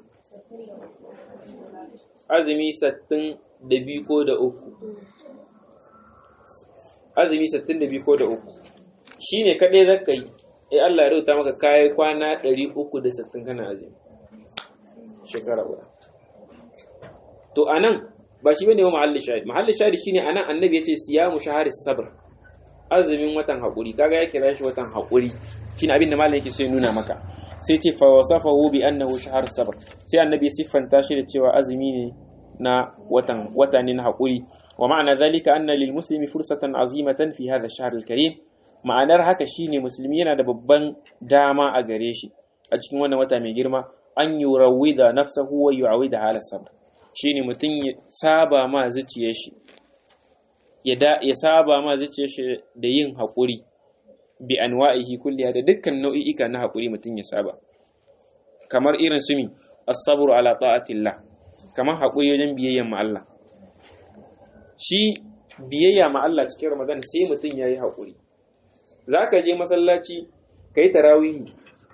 Azumi sittin da biyu ko da uku. Azumi sittin da biyu ko da uku shine kadai zaka yi, eh Allah ya rubuta maka kai kwana ɗari uku da sittin kana azumi shekara guda. To anan ba shi bane wa mahallin shahid. Mahallin shahid shine anan annabi yace siyamu shahri sabr, azumin watan haƙuri. Kaga ya kira shi watan haƙuri, shine abin da malam yake so ya nuna maka. Sai ce fa wasafahu bi annahu shahr sabr, sai annabi siffanta shi da cewa azumi ne na watan wata ne na haƙuri. Wa ma'ana zalika anna lil muslimi fursatan azimatan fi hadha ash-shahr al-karim, ma'anar haka shine musulmi yana da babban dama a gare shi a cikin wannan wata mai girma, an yurawida nafsahu wa yu'awida ala sabr, shine mutun ya saba ma zuciyar shi ya saba ma zuciyar shi da yin haƙuri bi anwa'ihi kulliha, da dukkan nau'i'ika na haƙuri mutum ya saba. Kamar irin su mi as-sabru ala ta'atillah, kamar haƙuri wajen biyayya ma Allah. Shi biyayya ma Allah cikin Ramadan sai mutum yayi haƙuri. Zaka je masallaci kai tarawih,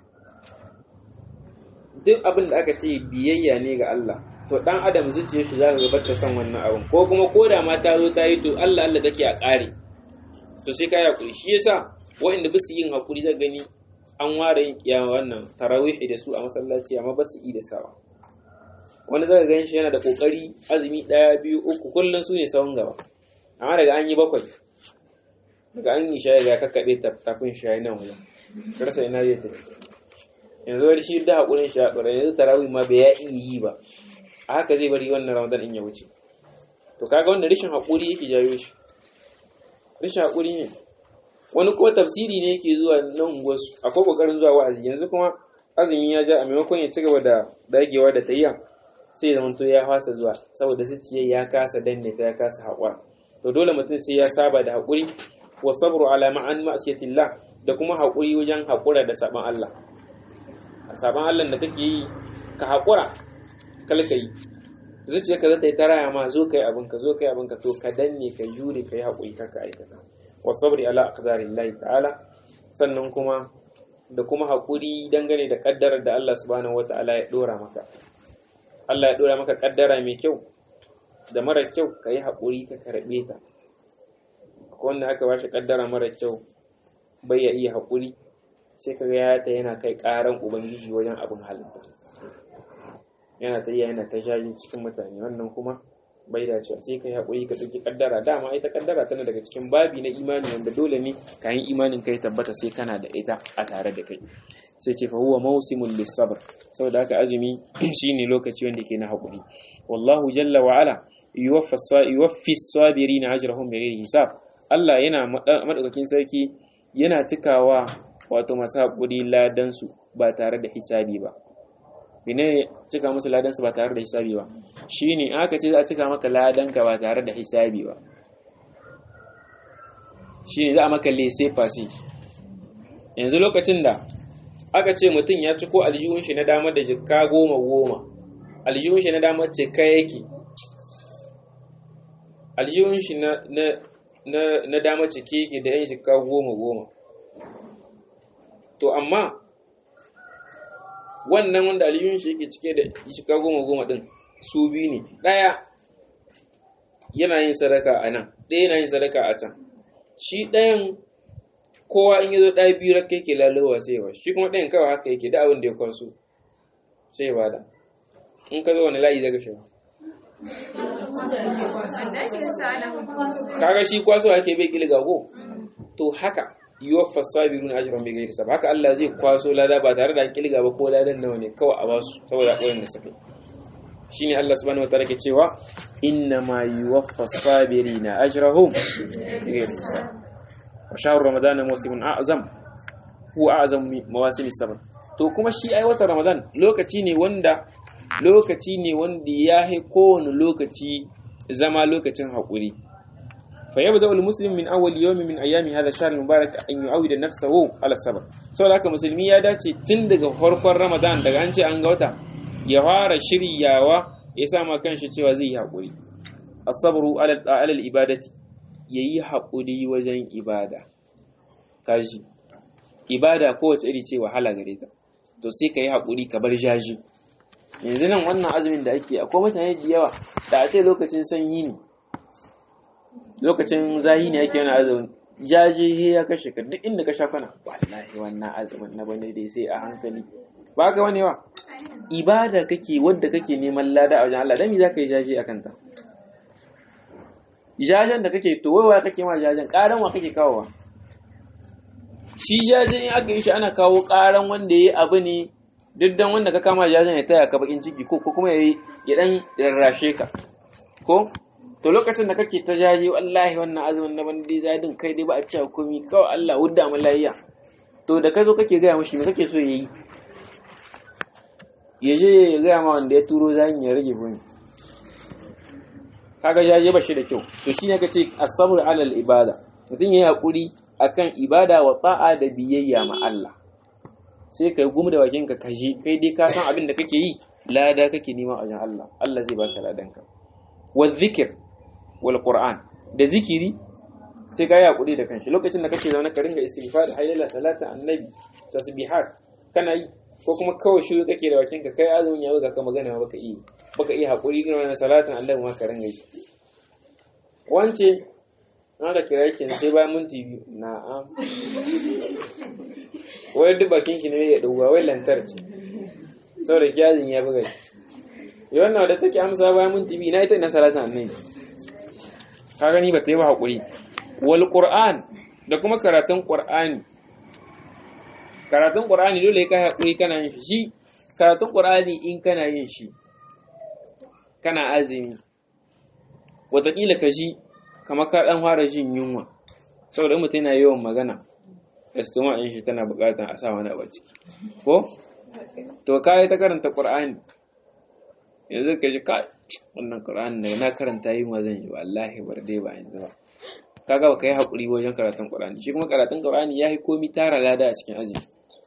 duk abin da aka ce biyayya ne ga Allah, to dan adam zuciyar shi zaka ga bata san wannan abin, ko kuma koda ma ta zo ta yi to Allah Allah take a ƙare, to sai kai hakuri. Shi yasa wanda ba su yin hakuri da gani an ware yin kiyama wannan tarawih da su a masallaci amma ba su yi da sawa. Wani zaka gan shi yana da kokari, azumi daya biyu uku kullun su ne sawun gaba, amma daga an yi bakwai, daga an yi shayi ga kakkabe tafin shayi nan mu karsa ina zai tafi. Yanzu wani shi da hakurin shi hakuri, yanzu tarawih ma bai ya iya yi ba, a haka zai bari wannan Ramadan in ya wuce. To kaga wannan rishin hakuri yake jayo shi, rishin hakuri ne. Wani ko tafsiri ne yake zuwa nan unguwarsu, akwai kokarin zuwa wa'azi, yanzu kuma azumi ya ja, a maimakon ya cigaba da dagewa da tayya sai ya zamanto ya fasa zuwa saboda zuciya ya kasa danne ta, ya kasa haƙura. To dole mutum sai ya saba da haƙuri, wa sabru ala ma'an ma'siyatillah, da kuma haƙuri wajen haƙura da saban Allah. A saban Allah da kake yi ka haƙura, kalka yi. Zuciyarka za ta yi taraya ma zo kai abinka, zo kai abinka, to ka danne, ka jure, ka yi haƙuri, ka aikata. wasabri ala aqdarillahi ta'ala, sannan kuma da kuma haƙuri dangane da ƙaddarar da Allah subhanahu wata'ala ya ɗora maka. Allah ya ɗora maka ƙaddara mai kyau da mara kyau, ka yi haƙuri ka karɓe ta. Wanda aka ba shi ƙaddara mara kyau bai ya iya haƙuri, sai ka ga ta yana kai ƙaran Ubangiji wajen abin halitta, yana ta iya yana ta shaji cikin mutane, wannan kuma bai dacewa. Sai ka yi haƙuri ka ɗauki ƙaddara. Dama ita ƙaddara tana daga cikin babi na imani wanda dole ne kayan imanin kai tabbata sai kana da ita a tare da kai. Sai ce fa huwa mawsimul lis-sabr, saboda haka azumi shine lokaci wanda ke na haƙuri. Wallahu jalla wa ala yuwaffi as-sabirina ajrahum bighairi hisab. Allah yana madaukakin sarki yana cikawa wato masu haƙuri ladan su ba tare da hisabi ba. Mene cika musu ladan su ba tare da hisabi ba? Shine aka ce za a cika maka ladan ka ba tare da hisabi ba. Shine za a maka laissez passer. Yanzu lokacin da aka ce mutum ya ci ko aljihun shi na dama da jikka goma goma, aljihun shi na dama cika yake, aljihun shi na na na dama cike yake da yan jikka goma goma. To amma wannan wanda aljihun shi yake cike da jikka goma goma din su biyu ne, ɗaya yana yin sadaka a nan, ɗaya yana yin sadaka a can. Shi ɗayan kowa in yazo ɗaya biyu rakka yake lalowa sai ba, shi kuma ɗayan kawai haka yake da abin da ya kwaso sai ba da. In ka zo wani layi daga shi ba kaga shi kwaso ake bai kilga go. To haka yuwaffa sabiruna ajran bighairi hisab, haka Allah zai kwaso lada ba tare da kilga ba ko ladan nawa ne kawai a basu saboda koyon da suka. Shine Allah subhanahu wataala ke cewa inna ma yuwaffa sabirina ajrahum bighairi hisab. Wa shahru ramadana mawsimun a'zam huwa a'zam mawasim as-sabr. To kuma shi ai watan Ramadan lokaci ne wanda lokaci ne wanda ya hai kowane lokaci zama lokacin haƙuri. Fa yabda al-muslim min awwal yawm min ayami hadha ash-shahr al-mubarak an yu'awida nafsahu ala sabr. Saboda haka musulmi ya dace tun daga farkon Ramadan, daga an ce an ga wata, ya fara shiryawa ya sa ma kanshi cewa zai yi haƙuri. As-sabru ala al-ibadati, yayi haƙuri wajen ibada. Kaji ibada kowace iri ce wahala gare ta, to sai ka yi haƙuri ka bar jaji. Yanzu nan wannan azumin da ake akwai mutane da yawa da a ce lokacin sanyi ne, lokacin zahi ne ake yana azumin, jaji ya kashe ka duk inda ka sha kwana, wallahi wannan azumin na bane dai sai a hankali. Ba ka wani yawa ibada kake wadda kake neman lada a wajen Allah, dan me zaka yi jaji akan ta? Jajen da kake to wai wa kake ma jajen, karan wa kake kawowa? Shi jajen in aka yi shi ana kawo karan wanda yayi abu ne duk dan wanda ka kama jajen ya taya ka bakin ciki ko kuma yayi ya dan rarrashe ka ko. To lokacin da kake ta jaje wallahi wannan azumin na bandi zadin kai dai ba a ci komai kawai Allah wudda mu lafiya, to da kai zo kake ga mishi me kake so yayi, yaje ya ga ma wanda ya turo zan ya rage buni, kaga jaje ba shi da kyau. To shine kace as-sabr ala al-ibada, mutun yayi hakuri akan ibada wa ta'a da biyayya ma Allah. Sai kai gumu da bakin ka kaji kai dai ka san abin da kake yi lada kake nema a wajen Allah, Allah zai baka ladanka. Wa dhikr wal qur'an, da zikiri sai kai hakuri da kanshi. Lokacin da kake zaune ka ringa istighfar, hayyala, salatu annabi, tasbihat kana yi, ko kuma kawai shiru kake da bakin ka kai azumin ya buga ka magana baka yi baka yi hakuri irin wannan salatin annabi ma ka ringa yi. Wance na da kira yake sai bayan minti biyu na'am wai duk bakin ki ne ya dauga wai lantarki saboda kiyazin ya buga shi. Wannan da take amsa bayan minti biyu na ita ina salatin annabi, ka gani ba ta yi ba hakuri. Wal qur'an, da kuma karatun qur'ani. Karatun qur'ani dole ka hakuri kana yin shi. Karatun qur'ani in kana yin shi kana azumi, wataƙila ka ji kamar ka dan fara jin yunwa saboda mutum yana yawan magana, estoma in shi tana buƙatar a sa wani abu ciki ko. To kai ta karanta qur'ani, yanzu ka ji ka wannan qur'ani ne na karanta yi ma zan yi wallahi bar dai ba yanzu ba, kaga ba kai hakuri wajen karatun qur'ani. Shi kuma karatun qur'ani yayi komai tara lada a cikin azumi,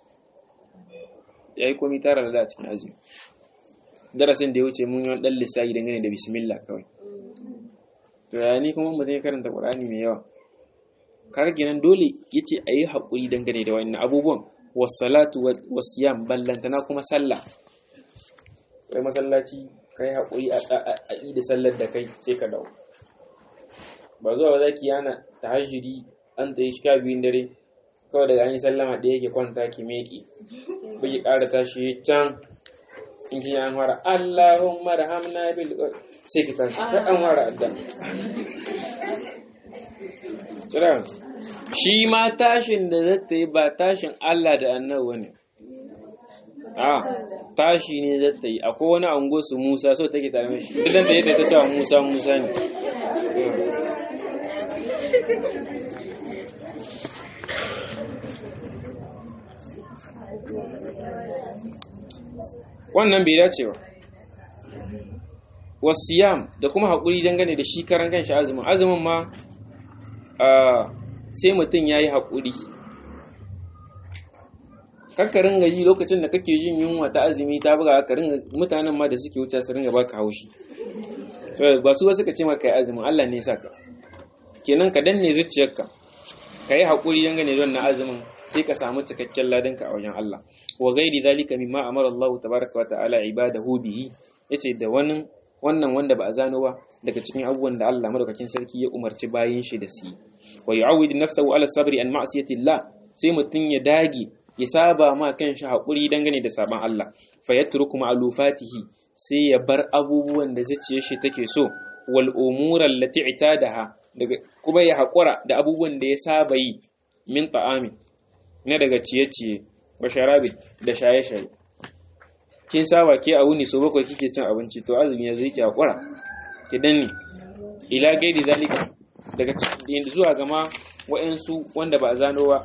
yayi komai tara lada a cikin azumi. Darasin da ya wuce mun yi dan lissafi dangane da bismillah kawai. To ya ni kuma mutum ya karanta qur'ani mai yawa, kaga kenan dole yace ayi hakuri dangane da wannan abubuwan was-salatu was-siyam ballantana kuma sallah kai masallaci kai hakuri a a da sallar da kai sai ka dawo ba zuwa ba zaki yana tahajjudi an tayi shi ka biyun dare kawai daga an yi sallama da yake kwanta ki meki biki ƙara tashi can in ki an fara Allahumma rahamna bil sai ki tashi ka an fara adda kira shi ma tashin da zata yi ba tashin Allah da annabi ne a tashi ne zata yi akwai wani ango su Musa so take tare mishi duk da yadda ta cewa Musa Musa ne wannan bai dace ba wasiyam da kuma haƙuri dangane da shi karan kanshi azumin azumin ma sai mutum ya yi haƙuri kakka ringa yi lokacin da kake jin yunwa ta azumi ta buga ka ringa mutanen ma da suke wuce su ringa baka haushi ba su wasu ka ce maka yi azumin Allah ne ya saka kenan ka danne zuciyarka ka yi haƙuri dangane da wannan azumin sai ka samu cikakken ladanka a wajen Allah wa gairi zalika mimma amara Allah tabaaraka wa ta'ala ibadahu bihi yace da wannan wannan wanda ba a zano ba daga cikin abubuwan da Allah madaukakin sarki ya umarci bayin shi da su wa yu'awwidu nafsahu ala sabri an ma'siyati Allah sai mutun ya dage ya saba ma kanshi haƙuri dangane da saban Allah fa yatruku ma'lufatihi sai ya bar abubuwan da zuciyar shi take so wal umura allati itadaha daga kuma ya haƙura da abubuwan da ya saba yi min ta'ami na daga ciye-ciye wa sharabi da shaye-shaye kin saba ke a wuni so bakwai kike cin abinci to azumi yanzu yake hakura ki danni ila gaidi zalika daga cikin zuwa gama wayansu wanda ba zano ba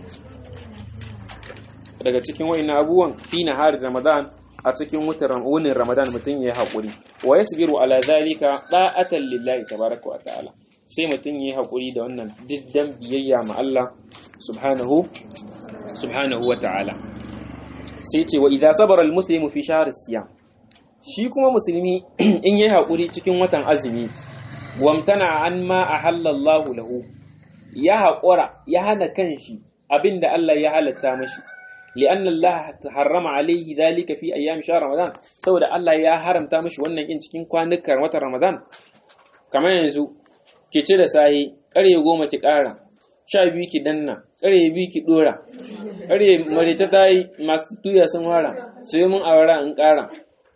daga cikin wayannan abubuwan fi nahar ramadan a cikin wunin ramadan mutun yayi hakuri wa yasbiru ala zalika da'atan lillahi tabaaraka wa ta'ala sai mutun yayi hakuri da wannan diddan biyayya ma Allah subhanahu subhanahu wa ta'ala sai ce wa idza sabara almuslimu fi shahr as-siyam shi kuma musulmi in yayi hakuri cikin watan azumi wamtana an ma ahalla Allah lahu ya hakura ya hana kanshi abinda Allah ya halatta mashi li'anna Allah harrama alayhi dhalika fi ayyam shahr ramadan saboda Allah ya haramta mashi wannan in cikin kwanukan watan ramadan kamar yanzu ki ci da sahi ƙarye goma ki ƙara sha biyu ki danna ƙarye biyu ki dora ƙarye marita ta yi masu tuya sun wara sai mun awara in ƙara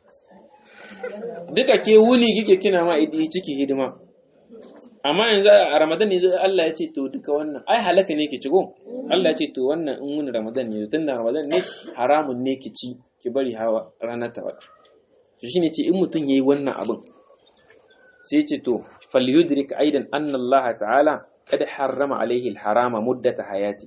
duka ke wuni kike kina ma idi ciki hidima amma yanzu a ramadan ne Allah ya ce to duka wannan ai halaka ne ki ci go Allah ya ce to wannan in wuni ramadan ne tun da ramadan ne haramun ne ki ci ki bari hawa ranar ta wata to shine ce in mutun yayi wannan abin sai ce to falyudrik aidan anna Allah ta'ala kada harrama alaihi alharama muddata hayati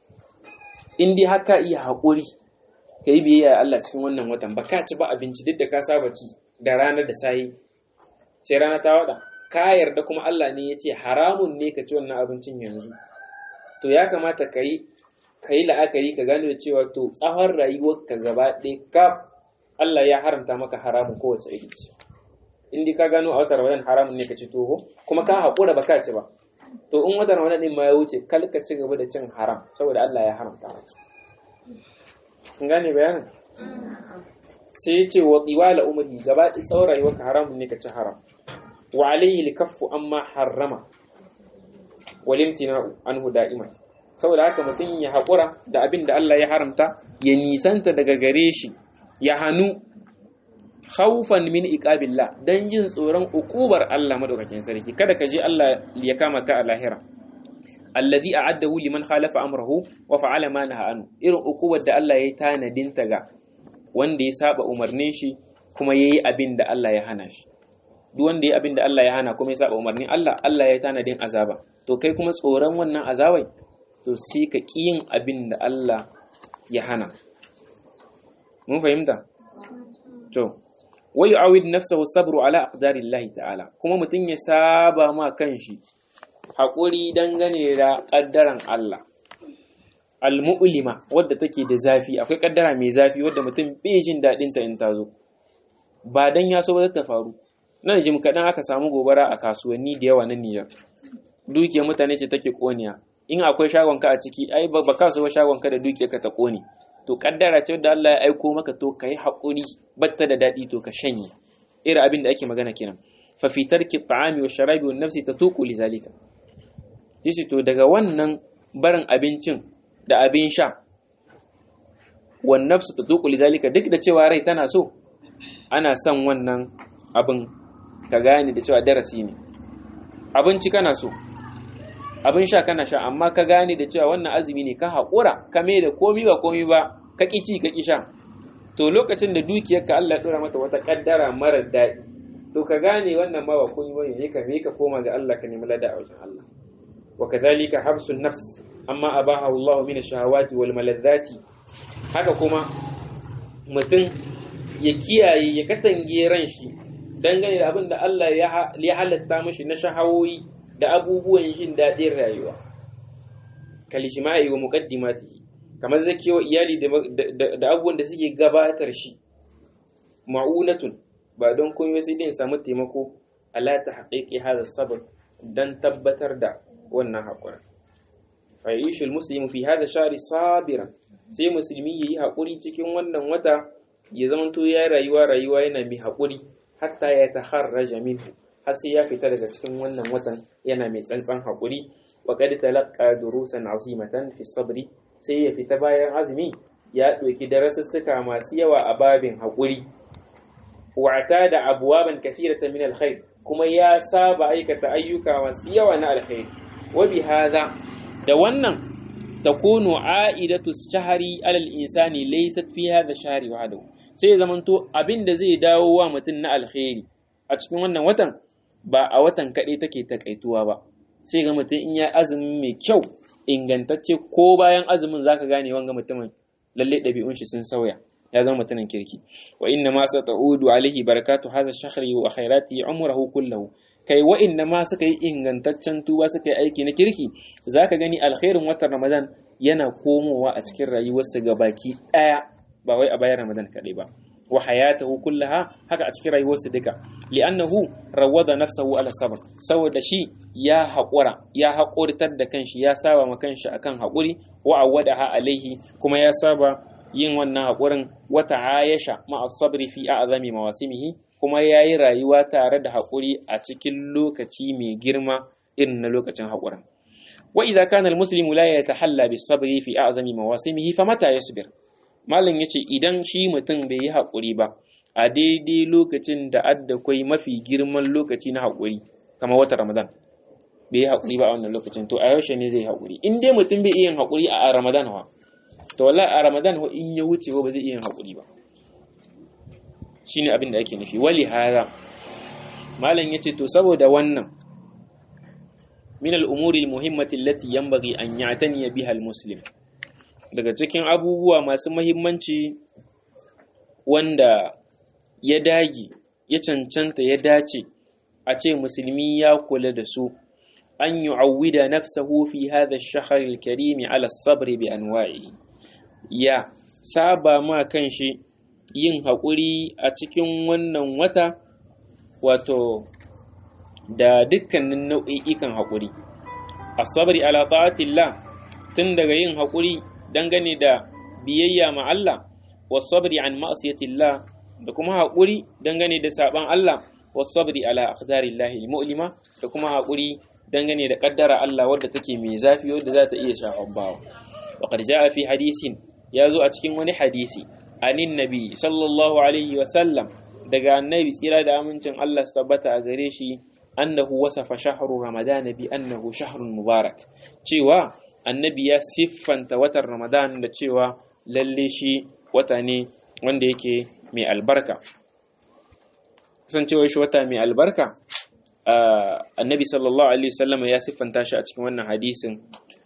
indi haka iya hakuri kai biyayya Allah cikin wannan watan baka ci ba abinci duk da ka saba ci da ranar da sai sai rana ta wada ka yarda kuma Allah ne yace haramun ne ka ci wannan abincin yanzu to ya kamata kai kai la'akari ka gane cewa to tsawon rayuwarka gaba ɗaya ka Allah ya haramta maka haramun kowace iri ce indi ka gano a watan Ramadan haramun ne ka ci toho kuma ka hakura baka ci ba to in watan Ramadan din ma ya wuce kalka ci gaba da cin haram saboda Allah ya haramta maka kun gane bayanin sai ya ce wa qiwala umri gaba ɗaya tsawon rayuwarka haramun ne ka ci haram wa alayhi likaffu amma harrama wal imtina'u anhu da'iman saboda haka mutum ya hakura da abin da Allah ya haramta ya nisanta daga gare shi ya hanu khawfan min iqabillah dan jin tsoron ukubar Allah madaukakin sarki kada ka je Allah ya kama ka a lahira allazi a'addahu liman khalafa amrahu wa fa'ala ma naha anhu irin ukubar da Allah ya tanadin ta ga wanda ya saba umarnin shi kuma yayi abin da Allah ya hana shi duk wanda yayi abin da Allah ya hana kuma ya saba umarnin Allah Allah ya tanadin azaba to kai kuma tsoron wannan azabai to sai ka kiyin abin da Allah ya hana mun fahimta to wai yu'awid nafsahu sabru ala aqdarillahi ta'ala kuma mutun ya saba ma kanshi hakuri dangane da kaddaran Allah al-mu'lima wadda take da zafi akwai kaddara mai zafi wadda mutum bai jin dadin ta in tazo ba dan ya so ba ta faru nan jim kadan aka samu gobara a kasuwanni da yawa na Niger dukiyar mutane ce take koniya in akwai shagonka a ciki ai ba ka so ba shagonka da dukiyarka ta kone to kaddara ce da Allah ya aiko maka to kai hakuri batta da dadi to ka shanye irin abin da ake magana kenan fa fi tarki ta'ami wa sharabi wa nafsi tatuqu li zalika disi to daga wannan barin abincin da abin sha wa nafsu tatuqu li zalika duk da cewa rai tana so ana son wannan abin ka gane da cewa darasi ne abinci kana so abin sha kana sha amma ka gane da cewa wannan azumi ne ka haƙura ka mai da komi ba komi ba ka ƙici ka ƙi sha to lokacin da dukiyarka Allah ya dora mata wata kaddara mara daɗi to ka gane wannan ma ba komi bane ne ka me ka koma ga Allah ka nemi lada a wajen Allah wa kadhalika habsun nafs amma abaha Allah min ash-shahawati wal malazzati haka kuma mutum ya kiyaye ya katange ran shi dangane da abin da Allah ya halatta mashi na shahawoyi da abubuwan jin daɗin rayuwa kalishma'i wa muqaddimatihi kamar zakewa iyali da abubuwan da suke gabatar shi ma'unatun ba don komai sai dai samu taimako ala ta haqiqi hada sabr dan tabbatar da wannan hakuri fa yishu almuslimu fi hada shahri sabiran sai musulmi yayi hakuri cikin wannan wata ya zamanto ya rayuwa rayuwa yana mai hakuri hatta ya takharraja minhu har sai ya fita daga cikin wannan watan yana mai tsantsan hakuri wa qad talaqqa durusan azimatan fi sabri sai ya fita bayan azumi ya doki darasussuka masu yawa a babin hakuri wa atada abwaban kathiratan min alkhair kuma ya saba aikata ayyuka masu yawa na alkhair wa bi hadha da wannan takunu aidatu shahri ala al-insani laysat fi hadha shahri wahdahu sai zamanto abinda zai dawo wa mutun na alkhairi a cikin wannan watan ba a watan kaɗai take takaituwa ba sai ga mutum in ya azumi mai kyau ingantacce ko bayan azumin zaka gane wanga mutumin lalle ɗabi'un shi sun sauya ya zama mutumin kirki wa inna ma sata'udu alaihi barakatu hadha ash-shahri wa khairati umruhu kullahu kai wa inna ma suka yi ingantaccen tuba suka yi aiki na kirki zaka gani alkhairin watan Ramadan yana komowa a cikin rayuwarsa gabaki daya ba wai a bayan Ramadan kadai ba wa hayatuhu kullaha haka a cikin rayuwarsa duka li'annahu rawada nafsahu ala sabr saboda shi ya haƙura ya haƙurtar da kanshi ya saba ma kanshi akan haƙuri wa awadaha alaihi kuma ya saba yin wannan haƙurin wata ayasha ma as-sabri fi a'zami mawasimihi kuma yayi rayuwa tare da haƙuri a cikin lokaci mai girma irin na lokacin haƙurin wa idza kana al-muslimu la yatahalla bis-sabri fi a'zami mawasimihi famata yasbir malam yace idan shi mutum bai yi haƙuri ba a daidai lokacin da adda kai mafi girman lokaci na haƙuri kamar wata Ramadan bai yi haƙuri ba a wannan lokacin to a yaushe ne zai haƙuri in dai mutum bai iya yin haƙuri a Ramadan ha to wallahi a Ramadan ho in ya wuce ba zai iya yin haƙuri ba shine abin da ake nufi wali hada malam yace to saboda wannan min al-umuri al-muhimmati allati yanbaghi an ya'tani biha al-muslim daga cikin abubuwa masu muhimmanci wanda ya dage ya cancanta ya dace a ce musulmi ya kula da su an yu'awwida nafsahu fi hadha ash-shahr al-karim 'ala as-sabr bi anwa'ihi ya saba ma kanshi yin haƙuri a cikin wannan wata wato da dukkanin nau'ikan haƙuri as-sabri ala ta'atillah tun daga yin haƙuri dangane da biyayya ma Allah was-sabri an ma'siyatillah da kuma haƙuri dangane da saban Allah was-sabri ala aqdarillahi al-mu'lima da kuma haƙuri dangane da kaddara Allah wadda take mai zafi wadda za ta iya shafar bawa wa qad jaa fi hadisin yazo a cikin wani hadisi anin nabi sallallahu alaihi wa sallam daga annabi tsira da amincin Allah su tabbata a gare shi annahu wasafa shahru ramadan bi annahu shahrun mubarak cewa annabi ya siffanta watan ramadan da cewa lalle shi wata ne wanda yake mai albarka kasancewar shi wata mai albarka annabi sallallahu alaihi wasallam ya siffanta shi a cikin wannan hadisin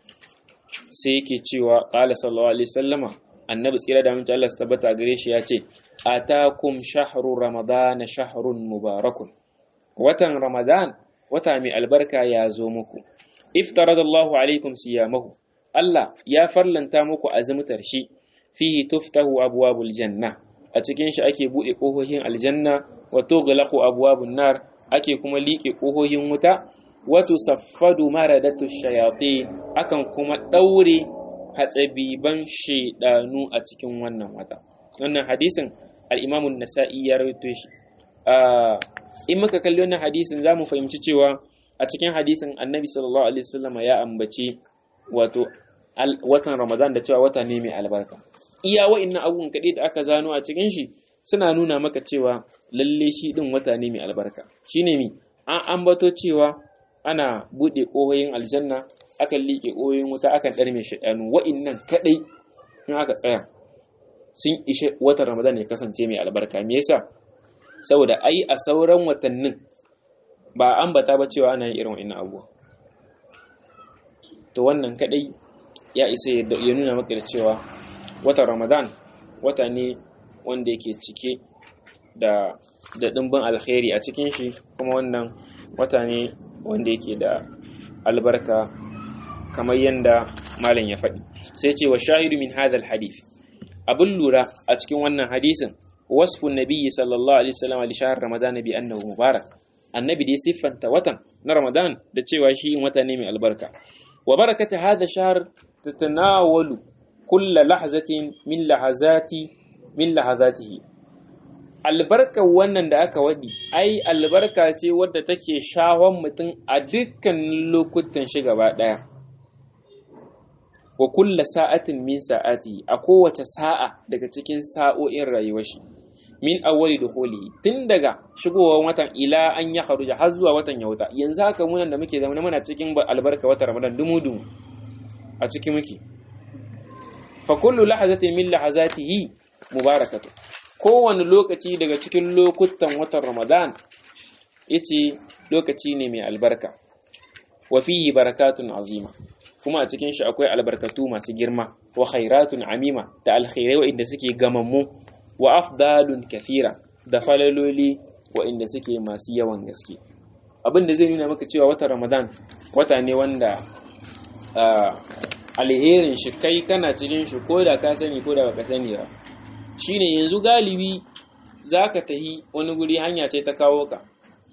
sai yake cewa qala sallallahu alaihi wasallama annabi tsira da amincin Allah su tabbata a gare shi ya ce atakum shahru ramadan shahrun mubarakun watan ramadan wata mai albarka ya zo muku iftaradallahu alaikum siyamahu Allah ya farlanta muku azumtar shi fihi tuftahu abwabul janna a cikin shi ake bude kohohin aljanna wa tughlaqu abwabun nar ake kuma liƙe kohohin wuta wa tusaffadu maradatu shayatin akan kuma daure hatsabiban shedanu a cikin wannan wata. Wannan hadisin al-Imam an-Nasa'i ya rawaito shi. In muka kalli wannan hadisin zamu fahimci cewa a cikin hadisin Annabi sallallahu alaihi wasallam ya ambace wato watan Ramadan da cewa wata ne mai albarka. Iya wa'annan abubuwan kaɗai da aka zano a cikin shi suna nuna maka cewa lalle shi din wata ne mai albarka. Shine mi an ambato cewa ana bude kohoyin aljanna, akan liƙe kohoyin wuta, akan dar mai shaidanu. Wa'annan kaɗai in aka tsaya sun ishe watan Ramadan ya kasance mai albarka. Me yasa? Saboda ai a sauran watannin ba ambata ba cewa ana yin irin wa'annan abubuwa. To wannan kaɗai ya isa ya nuna maka da cewa watan Ramadan wata ne wanda yake cike da da dimbin alkhairi a cikin shi, kuma wannan wata ne wanda yake da albarka kamar yanda malam ya faɗi. Sai ce wa shahidu min hadha alhadith, abun lura a cikin wannan hadisin wasfun nabiyyi sallallahu alaihi wasallam li shahr ramadan bi annahu mubarak. Annabi dai siffanta watan na Ramadan da cewa shi wata ne mai albarka. Wa barakatu hadha shahr tatanawalu kull lahzatin min lahazati min lahazatihi. Albarka wannan da aka wadi ai albarka ce wadda take shawon mutum a dukkan lokutan shi gaba daya. Wa kull sa'atin min sa'ati, a kowace sa'a daga cikin sa'o'in rayuwar shi. Min awwali dukhulihi, tun daga shigowar watan ila an ya kharuja har zuwa watan yauta. Yanzu haka munan da muke zama muna cikin albarka watan Ramadan dumu-dumu a cikin muke. Fa kullu lahazatin min lahazatihi mubarakatu. Kowane lokaci daga cikin lokutan watan Ramadan yace lokaci ne mai albarka. Wa fihi barakatun azima, kuma a cikin shi akwai albarkatu masu girma, wa khairatun amima, da alkhairai wa'inda suke gamammu, wa afdalun kathira, da falaloli wa'inda suke masu yawan gaske. Abin da zai nuna maka cewa watan Ramadan wata ne wanda alherin shi kai kana cikin shi, ko da ka sani ko da baka sani ba. Shine yanzu galibi zaka tahi wani guri, hanya ce ta kawo ka,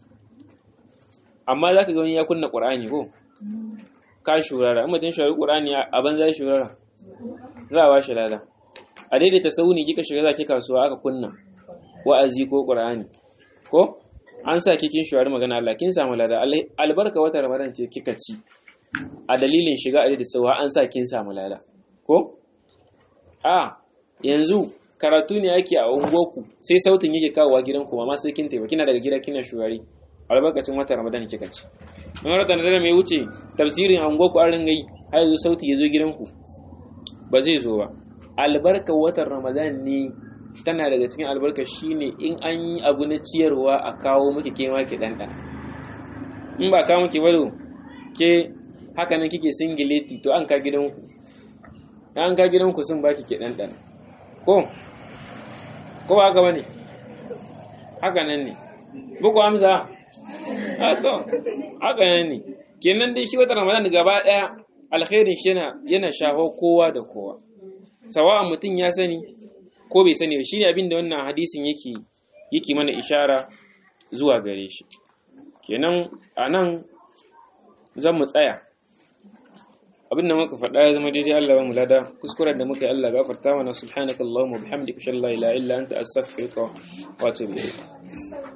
amma zaka ga wani ya kunna Qur'ani ko ka shurara. In mutum shurari Qur'ani a banza shurara, za a washe lada. A daidaita sauni kika shiga zaki kasuwa aka kunna wa'azi ko Qur'ani ko an sa kikin shurari magana Allah, kin samu lada. Albarka wata Ramadan ce kika ci a dalilin shiga a daidaita sawa, an sa kin samu lada ko a yanzu karatu ne yake a ungoku, sai sautin yake kawowa gidanku, ma sai kin taimaki, kina daga gida kina shurari, albarkacin wata Ramadan kika ci. in wata da mai wuce tafsirin a ungoku an ringa yi, har yanzu sauti ya zo gidanku, ba zai zo ba. Albarkar watan Ramadan ne, tana daga cikin albarka shine in an yi abu na ciyarwa a kawo miki ke ma ki dandana. In ba kawo miki bado ke haka nan kike singileti, to an ka gidanku, an ka gidanku sun baki ke dandana ko ko haka bane, haka nan ne buku amsa a to haka nan ne. Kenan dai shi watan Ramadan gaba daya alkhairin shi yana yana shaho kowa da kowa, sawa'an mutum ya sani ko bai sani. Shi ne abin da wannan hadisin yake yake mana ishara zuwa gare shi. Kenan anan zan mu tsaya, abin da muka faɗa ya zama daidai Allah ba mu lada, kuskuren da muka yi Allah gafarta mana. Subhanakallahumma wa bihamdika, ashhadu an la ilaha illa anta, astaghfiruka wa atubu ilayk.